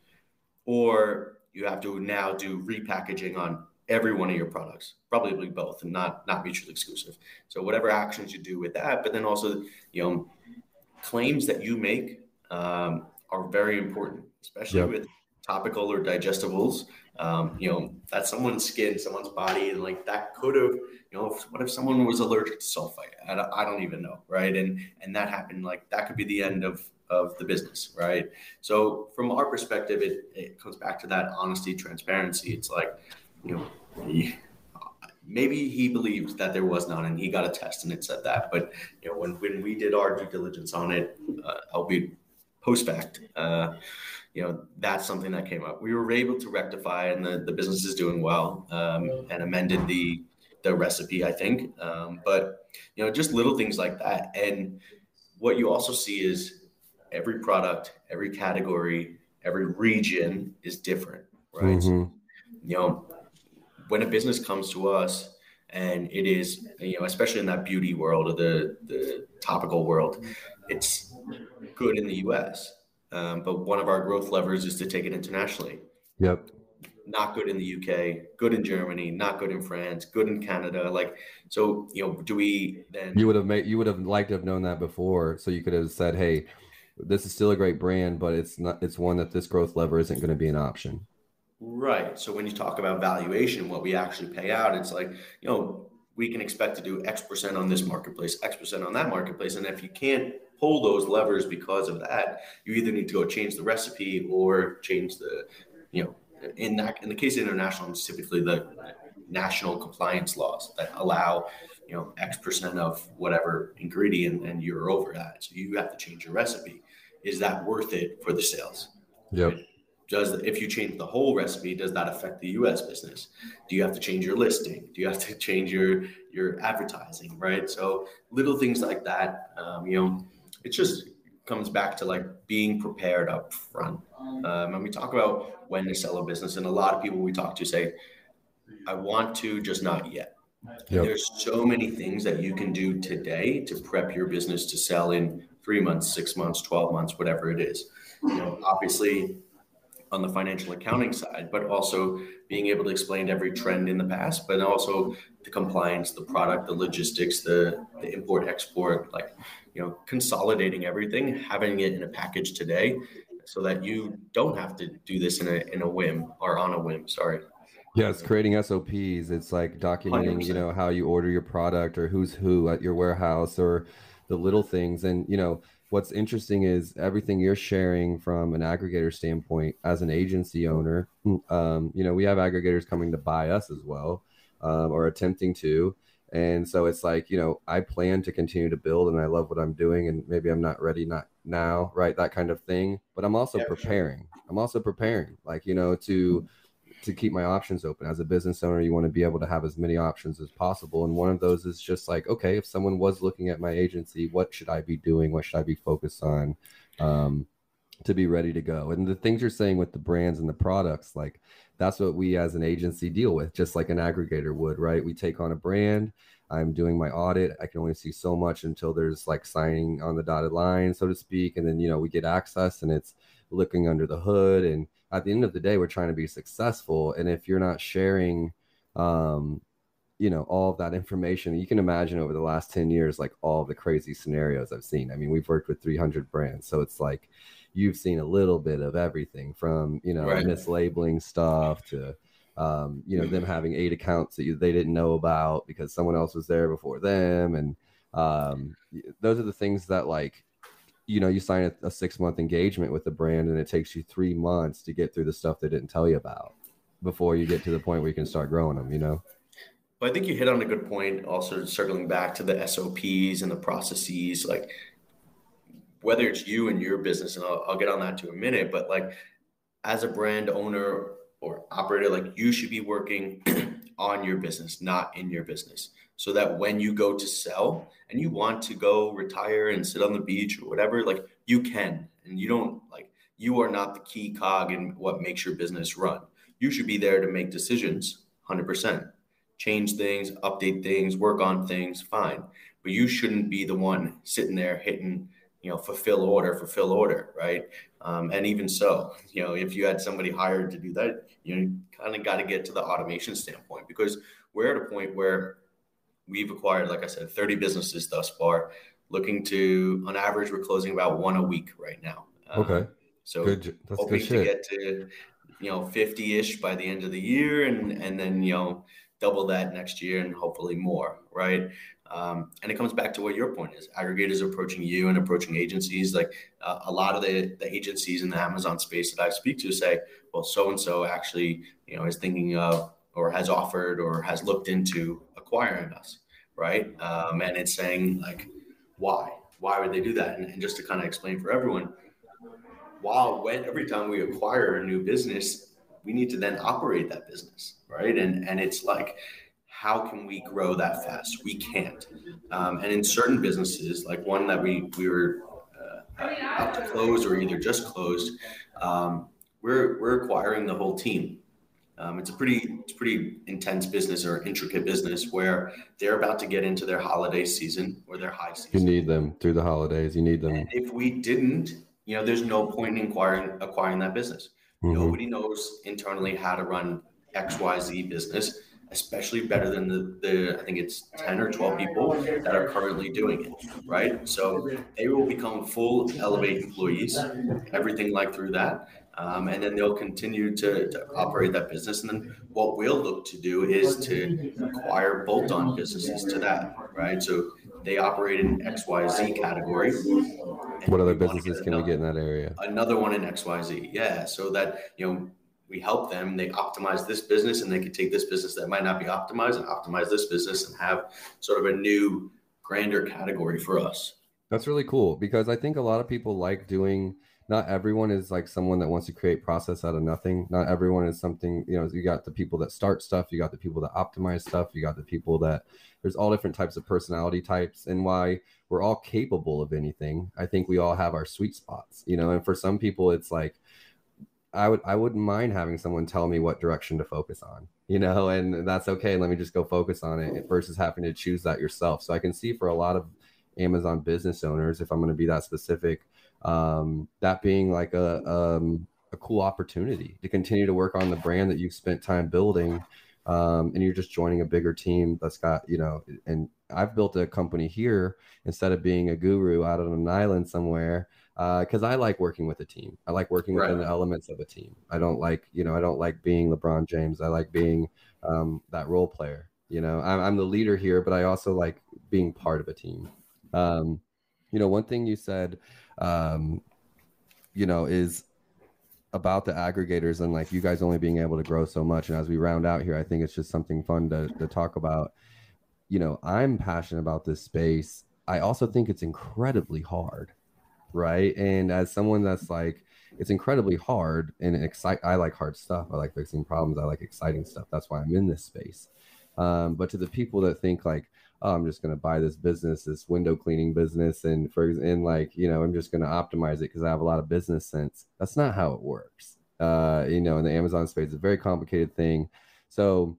or you have to now do repackaging on every one of your products, probably both, and not, not mutually exclusive. So whatever actions you do with that, but then also, you know, claims that you make um, are very important, especially yep. with topical or digestibles. Um, you know, that's someone's skin, someone's body, and like that could have, you know, if, what if someone was allergic to sulfite? I don't, I don't even know, right? And and that happened, like that could be the end of of the business, right? So from our perspective, it it comes back to that honesty, transparency. It's like, you know, he, maybe he believed that there was none, and he got a test and it said that. But you know, when when we did our due diligence on it, uh, albeit post fact, uh, you know, that's something that came up. We were able to rectify, and the, the business is doing well, um, and amended the the recipe, I think. Um, but, you know, just little things like that. And what you also see is every product, every category, every region is different, right? Mm-hmm. So, you know, when a business comes to us and it is, you know, especially in that beauty world or the, the topical world, it's good in the U S, Um, but one of our growth levers is to take it internationally. Yep. Not good in the U K, good in Germany, not good in France, good in Canada. Like, so, you know, do we then? You would have made, you would have liked to have known that before. So you could have said, hey, this is still a great brand, but it's not, it's one that this growth lever isn't going to be an option. Right. So when you talk about valuation, what we actually pay out, it's like, you know, we can expect to do X percent on this marketplace, X percent on that marketplace. And if you can't pull those levers because of that, you either need to go change the recipe or change the, you know, in that, in the case of international, it's typically the national compliance laws that allow, you know, X percent of whatever ingredient, and you're over that. So you have to change your recipe. Is that worth it for the sales? Yep. Right? Does, if you change the whole recipe, does that affect the U S business? Do you have to change your listing? Do you have to change your, your advertising, right? So little things like that, um, you know, it just comes back to like being prepared up front. Um, and we talk about when to sell a business, and a lot of people we talk to say, I want to, just not yet. Yep. There's so many things that you can do today to prep your business to sell in three months, six months, twelve months, whatever it is. You know, obviously on the financial accounting side, but also being able to explain every trend in the past, but also the compliance, the product, the logistics, the, the import, export, like, you know, consolidating everything, having it in a package today so that you don't have to do this in a, in a whim or on a whim, sorry. Yeah, it's creating S O Ps. It's like documenting, one hundred percent. You know, how you order your product or who's who at your warehouse or the little things. And, you know, what's interesting is everything you're sharing from an aggregator standpoint as an agency owner. Um, you know, we have aggregators coming to buy us as well, um, or attempting to. And so it's like, you know, I plan to continue to build and I love what I'm doing, and maybe I'm not ready, not now, right? That kind of thing. But I'm also yeah, preparing. Sure. I'm also preparing, like, you know, to to keep my options open. As a business owner, you want to be able to have as many options as possible. And one of those is just like, okay, if someone was looking at my agency, what should I be doing? What should I be focused on um, to be ready to go? And the things you're saying with the brands and the products, like that's what we as an agency deal with, just like an aggregator would, right? We take on a brand. I'm doing my audit. I can only see so much until there's like signing on the dotted line, so to speak. And then, you know, we get access and it's looking under the hood. And at the end of the day, we're trying to be successful. And if you're not sharing, um, you know, all of that information, you can imagine over the last ten years, like all the crazy scenarios I've seen. I mean, we've worked with three hundred brands. So it's like, you've seen a little bit of everything from, you know, right. mislabeling stuff to, um, you know, them having eight accounts that you, they didn't know about because someone else was there before them. And um, those are the things that, like, you know, you sign a, a six month engagement with the brand and it takes you three months to get through the stuff they didn't tell you about before you get to the point where you can start growing them, you know? Well, I think you hit on a good point. Also circling back to the S O Ps and the processes, like whether it's you and your business, and I'll, I'll get on that to a minute, but like as a brand owner or operator, like you should be working on your business, not in your business. So that when you go to sell and you want to go retire and sit on the beach or whatever, like you can, and you don't like, you are not the key cog in what makes your business run. You should be there to make decisions one hundred percent, change things, update things, work on things, fine. But you shouldn't be the one sitting there hitting, you know, fulfill order, fulfill order, right? Um, and even so, you know, if you had somebody hired to do that, you kind of got to get to the automation standpoint, because we're at a point where we've acquired, like I said, thirty businesses thus far, looking to, on average, we're closing about one a week right now. Okay. Um, so good. That's hoping good to shit. get to, you know, fifty-ish by the end of the year, and, and then, you know, double that next year and hopefully more, right? Um, and it comes back to what your point is. Aggregators approaching you and approaching agencies. Like uh, a lot of the, the agencies in the Amazon space that I speak to say, well, so-and-so actually, you know, is thinking of or has offered or has looked into acquiring us, right? Um, and it's saying like, why? Why would they do that? And, and just to kind of explain for everyone, while when every time we acquire a new business, we need to then operate that business, right? And and it's like, how can we grow that fast? We can't. Um, and in certain businesses, like one that we we were uh, about to close or either just closed, um, we're we're acquiring the whole team. Um, it's a pretty it's pretty intense business or intricate business where they're about to get into their holiday season or their high season. You need them through the holidays. You need them. And if we didn't, you know, there's no point in acquiring acquiring that business. Mm-hmm. Nobody knows internally how to run X Y Z business, especially better than the, the, I think it's ten or twelve people that are currently doing it, right? So they will become full Elevate employees, everything like through that. Um, and then they'll continue to, to operate that business. And then what we'll look to do is to acquire bolt-on businesses to that, right? So they operate in X Y Z category. What other businesses can we get in that area? Another one in X Y Z, yeah. So that, you know, we help them, they optimize this business, and they can take this business that might not be optimized and optimize this business and have sort of a new, grander category for us. That's really cool, because I think a lot of people like doing, not everyone is like someone that wants to create process out of nothing. Not everyone is something, you know, you got the people that start stuff, you got the people that optimize stuff, you got the people that, there's all different types of personality types. And why we're all capable of anything, I think we all have our sweet spots, you know. And for some people, it's like, I would, I wouldn't mind having someone tell me what direction to focus on, you know, and that's okay. Let me just go focus on it versus having to choose that yourself. So I can see for a lot of Amazon business owners, if I'm going to be that specific, um, that being like a, um, a cool opportunity to continue to work on the brand that you've spent time building. Um, and you're just joining a bigger team that's got, you know, and I've built a company here instead of being a guru out on an island somewhere. Uh, cause I like working with a team. I like working Right. within the elements of a team. I don't like, you know, I don't like being LeBron James. I like being, um, that role player, you know. I'm, I'm the leader here, but I also like being part of a team. Um, you know, one thing you said, um, you know, is about the aggregators and like you guys only being able to grow so much. And as we round out here, I think it's just something fun to, to talk about. You know, I'm passionate about this space. I also think it's incredibly hard, right? And as someone that's like, it's incredibly hard and excite. I like hard stuff. I like fixing problems. I like exciting stuff. That's why I'm in this space. Um, but to the people that think like, oh, I'm just going to buy this business, this window cleaning business, and for and like, you know, I'm just going to optimize it because I have a lot of business sense. That's not how it works. Uh, you know, in the Amazon space, it's a very complicated thing. So,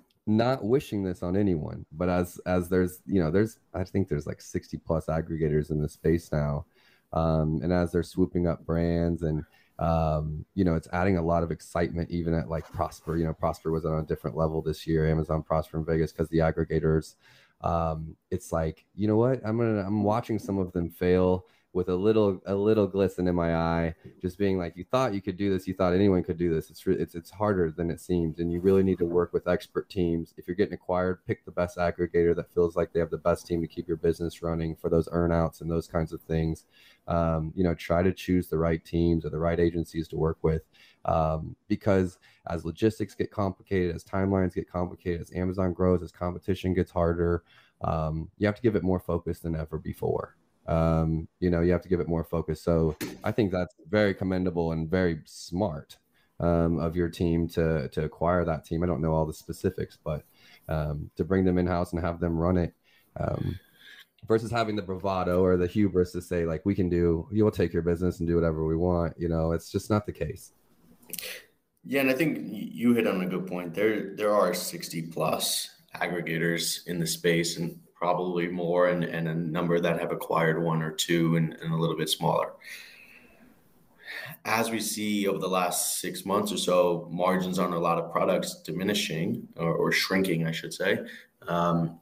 not wishing this on anyone, but as as there's, you know, there's I think there's like sixty plus aggregators in the space now, um, and as they're swooping up brands and um, you know, it's adding a lot of excitement even at like Prosper. You know, Prosper was on a different level this year. Amazon Prosper in Vegas because the aggregators. Um, it's like, you know what, I'm gonna I'm watching some of them fail with a little a little glisten in my eye, just being like, you thought you could do this, you thought anyone could do this. It's it's it's harder than it seems, and you really need to work with expert teams. If you're getting acquired, pick the best aggregator that feels like they have the best team to keep your business running for those earnouts and those kinds of things. Um, you know, try to choose the right teams or the right agencies to work with, um, because as logistics get complicated, as timelines get complicated, as Amazon grows, as competition gets harder, um, you have to give it more focus than ever before. Um, you know, you have to give it more focus. So I think that's very commendable and very smart um, of your team to to acquire that team. I don't know all the specifics, but um, to bring them in-house and have them run it, um, versus having the bravado or the hubris to say like, we can do, you will take your business and do whatever we want. You know, it's just not the case. Yeah, and I think you hit on a good point. There there are sixty plus aggregators in the space, and probably more, and, and a number that have acquired one or two and, and a little bit smaller. As we see over the last six months or so, margins on a lot of products diminishing or, or shrinking, I should say. Um,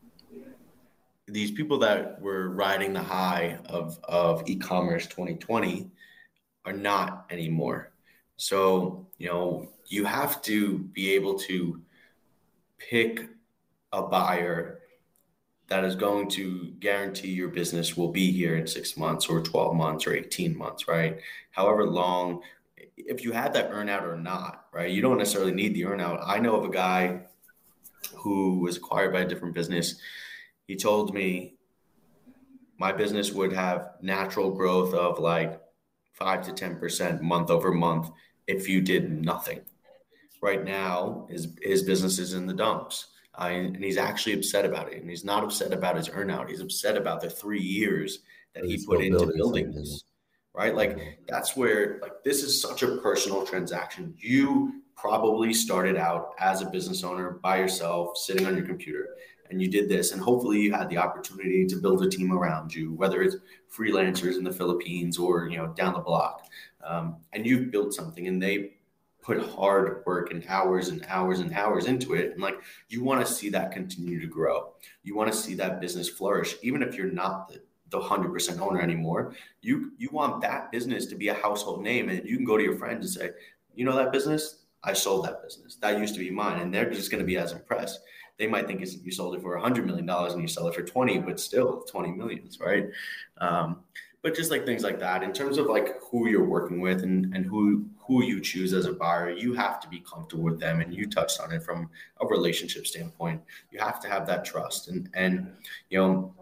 these people that were riding the high of, of e-commerce twenty twenty are not anymore. So, you know, you have to be able to pick a buyer that is going to guarantee your business will be here in six months or twelve months or eighteen months, right? However long, if you had that earnout or not, right? You don't necessarily need the earnout. I know of a guy who was acquired by a different business. He told me my business would have natural growth of like five to ten percent month over month if you did nothing. Right now, his, his business is in the dumps. Uh, and, and he's actually upset about it. And he's not upset about his earnout. He's upset about the three years that he put into building this, right? Like, that's where, like, this is such a personal transaction. You probably started out as a business owner by yourself, sitting on your computer, and you did this. And hopefully you had the opportunity to build a team around you, whether it's freelancers in the Philippines or, you know, down the block. Um, and you've built something, and they put hard work and hours and hours and hours into it. And like, you want to see that continue to grow. You want to see that business flourish, even if you're not the, the one hundred percent owner anymore. You you want that business to be a household name, and you can go to your friends and say, you know that business? I sold that business. That used to be mine. And they're just going to be as impressed. They might think it's, you sold it for one hundred million dollars and you sell it for twenty, but still twenty millions, right? Um, but just like things like that, in terms of like who you're working with and, and who, who you choose as a buyer, you have to be comfortable with them. And you touched on it from a relationship standpoint. You have to have that trust. And, and you know,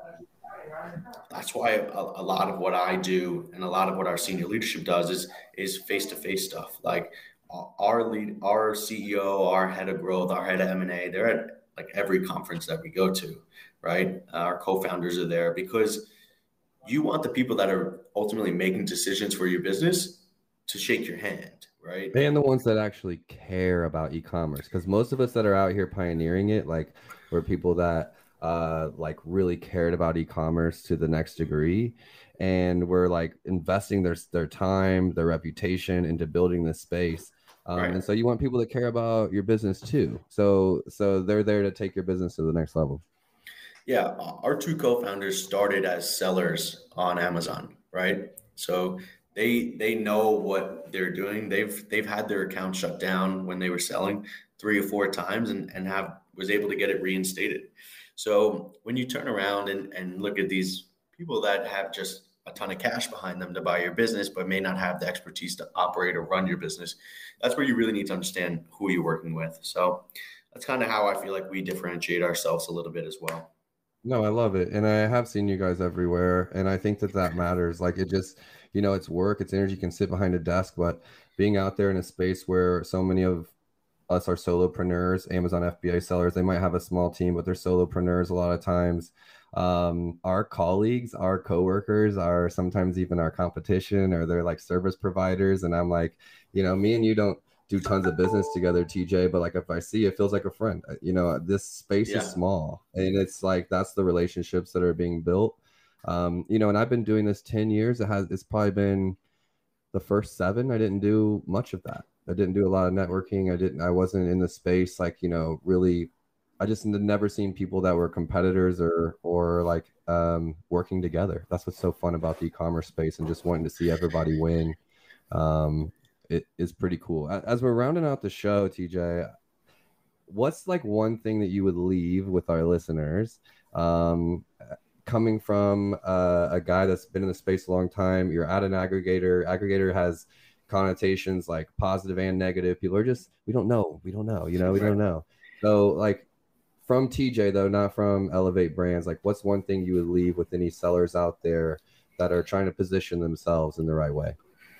that's why a, a lot of what I do and a lot of what our senior leadership does is, is face-to-face stuff. Like our lead, our C E O, our head of growth, our head of M and A, they're at like every conference that we go to, right? Our co-founders are there because you want the people that are ultimately making decisions for your business to shake your hand, right? And the ones that actually care about e-commerce, because most of us that are out here pioneering it, like we're people that uh, like really cared about e-commerce to the next degree. And we're like investing their, their time, their reputation into building this space. Um, right. And so you want people that care about your business too. So, so they're there to take your business to the next level. Yeah. Our two co-founders started as sellers on Amazon, right? So they, they know what they're doing. They've, they've had their account shut down when they were selling three or four times and, and have, was able to get it reinstated. So when you turn around and, and look at these people that have just a ton of cash behind them to buy your business, but may not have the expertise to operate or run your business, that's where you really need to understand who you're working with. So that's kind of how I feel like we differentiate ourselves a little bit as well. No, I love it. And I have seen you guys everywhere. And I think that that matters. Like it just, you know, it's work, it's energy, you can sit behind a desk, but being out there in a space where so many of us are solopreneurs, Amazon F B A sellers, they might have a small team, but they're solopreneurs a lot of times. Um, our colleagues, our coworkers are sometimes even our competition, or they're like service providers. And I'm like, you know, me and you don't do tons of business together, T J, but like if I see you, it feels like a friend. You know, this space yeah. is small, and it's like that's the relationships that are being built. Um, you know, and I've been doing this ten years. It has it's probably been the first seven. I didn't do much of that. I didn't do a lot of networking. I didn't I wasn't in the space like, you know, really. I just never seen people that were competitors or or like um, working together. That's what's so fun about the e-commerce space, and just wanting to see everybody win. Um, it is pretty cool. As we're rounding out the show, T J, what's like one thing that you would leave with our listeners? Um, coming from uh, a guy that's been in the space a long time, you're at an aggregator. Aggregator has connotations like positive and negative. People are just, we don't know. We don't know. You know, we don't know. So like from T J though, not from Elevate Brands, like what's one thing you would leave with any sellers out there that are trying to position themselves in the right way?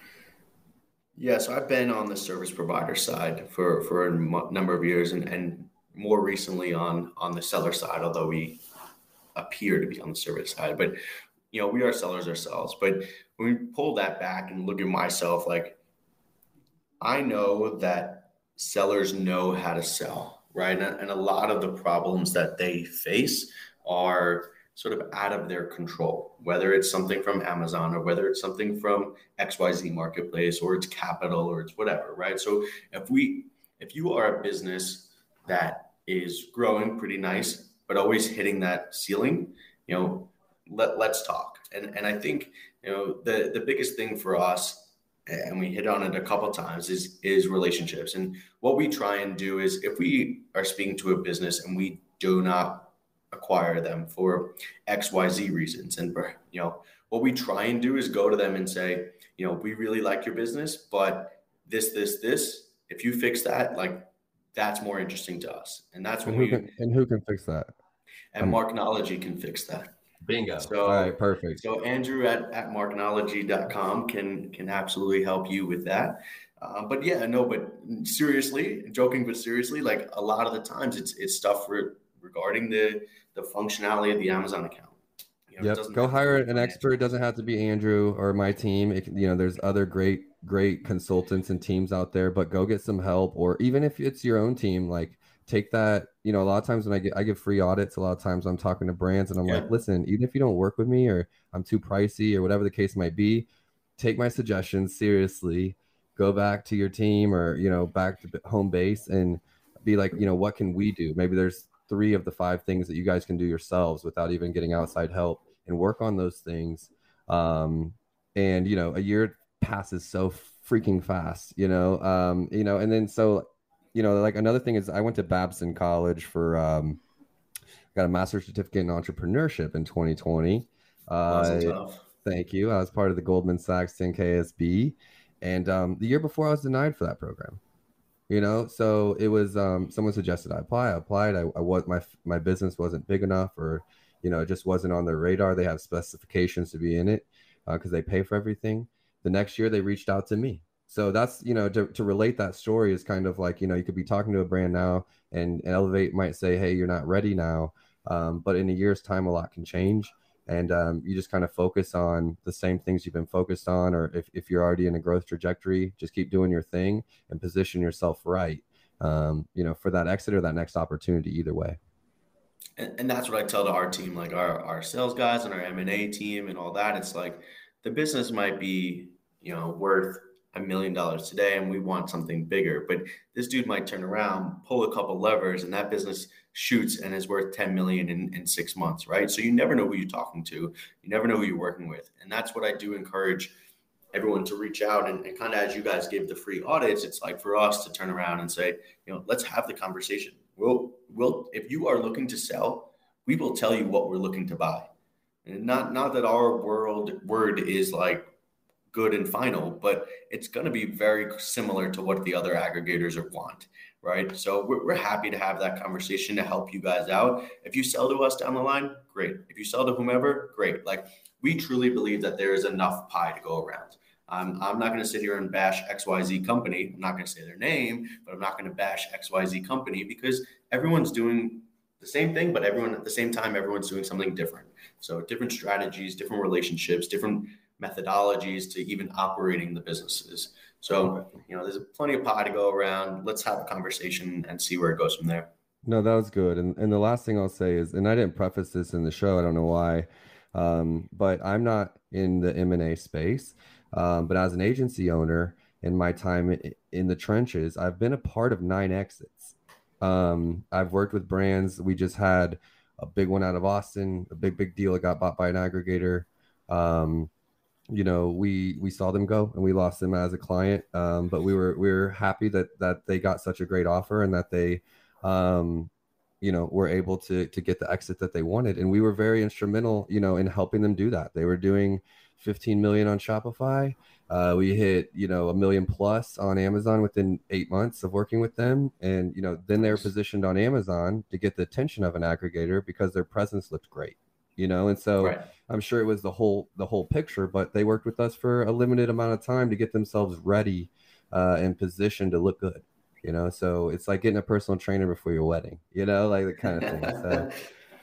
Yeah, so I've been on the service provider side for, for a m- number of years, and, and more recently on, on the seller side, although we appear to be on the service side. But, you know, we are sellers ourselves. But when we pull that back and look at myself, like, I know that sellers know how to sell, right? And, and a lot of the problems that they face are sort of out of their control, whether it's something from Amazon or whether it's something from X Y Z marketplace or it's capital or it's whatever, right? So if we, if you are a business that is growing pretty nice, but always hitting that ceiling, you know, let, let's talk. And and I think, you know, the, the biggest thing for us, and we hit on it a couple times, is, is relationships. And what we try and do is if we are speaking to a business and we do not acquire them for X Y Z reasons, and you know what we try and do is go to them and say, you know, we really like your business, but this this this if you fix that, like that's more interesting to us. And that's when and who we can, and who can fix that, and um, Marknology can fix that. Bingo. So all right, perfect. So Andrew at, at marknology dot com can can absolutely help you with that. Uh, but yeah, no, but seriously, joking but seriously, like a lot of the times it's it's stuff for regarding the the functionality of the Amazon account. You know, yep. Go hire an expert. It doesn't have to be Andrew or my team. It, you know, there's other great, great consultants and teams out there, but go get some help. Or even if it's your own team, like take that, you know, a lot of times when I get, I give free audits, a lot of times I'm talking to brands and I'm yeah. like, listen, even if you don't work with me or I'm too pricey or whatever the case might be, take my suggestions seriously, go back to your team or, you know, back to home base and be like, you know, what can we do? Maybe there's three of the five things that you guys can do yourselves without even getting outside help, and work on those things. Um, and, you know, a year passes so freaking fast, you know, um, you know, and then so, you know, like another thing is I went to Babson College for, um, got a master's certificate in entrepreneurship in twenty twenty. Uh, thank you. I was part of the Goldman Sachs ten K S B. And um, the year before I was denied for that program, you know, so it was, um, someone suggested I apply, I applied. I, I was, my, my business wasn't big enough, or, you know, it just wasn't on their radar. They have specifications to be in it because uh, they pay for everything. The next year they reached out to me. So that's, you know, to, to relate that story is kind of like, you know, you could be talking to a brand now and, and Elevate might say, hey, you're not ready now. Um, but in a year's time, a lot can change. And um, you just kind of focus on the same things you've been focused on. Or if, if you're already in a growth trajectory, just keep doing your thing and position yourself right, um, you know, for that exit or that next opportunity either way. And, and that's what I tell to our team, like our, our sales guys and our M and A team and all that. It's like the business might be, you know, worth a million dollars today and we want something bigger, but this dude might turn around, pull a couple levers, and that business shoots and is worth ten million in, in six months. Right. So you never know who you're talking to. You never know who you're working with. And that's what I do encourage everyone to reach out and, and kind of, as you guys give the free audits, it's like for us to turn around and say, you know, let's have the conversation. We'll, we'll, if you are looking to sell, we will tell you what we're looking to buy. And not, not that our world word is like good and final, but it's going to be very similar to what the other aggregators want, right? So we're, we're happy to have that conversation to help you guys out. If you sell to us down the line, great. If you sell to whomever, great. Like we truly believe that there is enough pie to go around. Um, I'm not going to sit here and bash X Y Z company. I'm not going to say their name, but I'm not going to bash X Y Z company because everyone's doing the same thing, but everyone at the same time, everyone's doing something different. So different strategies, different relationships, different methodologies to even operating the businesses. So, you know, there's plenty of pie to go around. Let's have a conversation and see where it goes from there. No, that was good. And and the last thing I'll say is, and I didn't preface this in the show, I don't know why, um, but I'm not in the M and A space. Um, but as an agency owner in my time in the trenches, I've been a part of nine exits. Um, I've worked with brands. We just had a big one out of Austin, a big, big deal that got bought by an aggregator. Um, you know, we, we saw them go and we lost them as a client. Um, but we were, we were happy that, that they got such a great offer and that they, um, you know, were able to, to get the exit that they wanted. And we were very instrumental, you know, in helping them do that. They were doing fifteen million on Shopify. Uh, we hit, you know, a million plus on Amazon within eight months of working with them. And, you know, then they were positioned on Amazon to get the attention of an aggregator because their presence looked great, you know? And so right. I'm sure it was the whole, the whole picture, but they worked with us for a limited amount of time to get themselves ready uh, and positioned to look good, you know? So it's like getting a personal trainer before your wedding, you know, like the kind of thing. So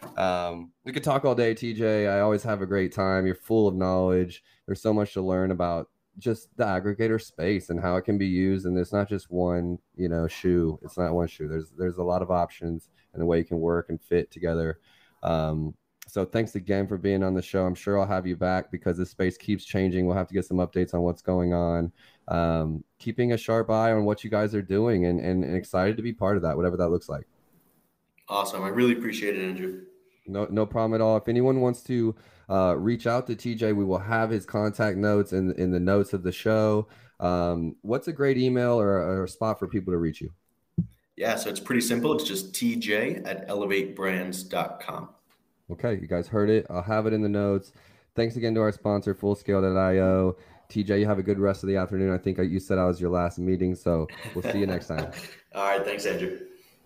um, we could talk all day, T J. I always have a great time. You're full of knowledge. There's so much to learn about just the aggregator space and how it can be used. And there's not just one, you know, shoe. It's not one shoe. There's, there's a lot of options and the way you can work and fit together. Um, so thanks again for being on the show. I'm sure I'll have you back because this space keeps changing. We'll have to get some updates on what's going on. Um, keeping a sharp eye on what you guys are doing and, and, and excited to be part of that, whatever that looks like. Awesome. I really appreciate it, Andrew. No, no problem at all. If anyone wants to uh, reach out to T J, we will have his contact notes in, in the notes of the show. Um, what's a great email or, or a spot for people to reach you? Yeah, so it's pretty simple. It's just T J at elevate brands dot com. Okay, you guys heard it. I'll have it in the notes. Thanks again to our sponsor, full scale dot i o. T J, you have a good rest of the afternoon. I think you said I was your last meeting, so we'll see you next time. All right, thanks, Andrew.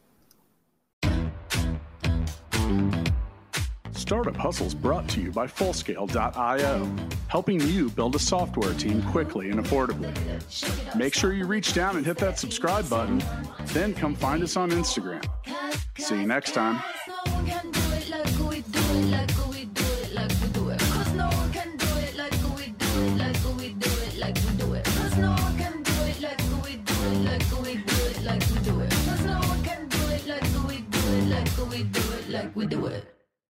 Startup Hustles brought to you by full scale dot i o, helping you build a software team quickly and affordably. Make sure you reach down and hit that subscribe button, then come find us on Instagram. See you next time.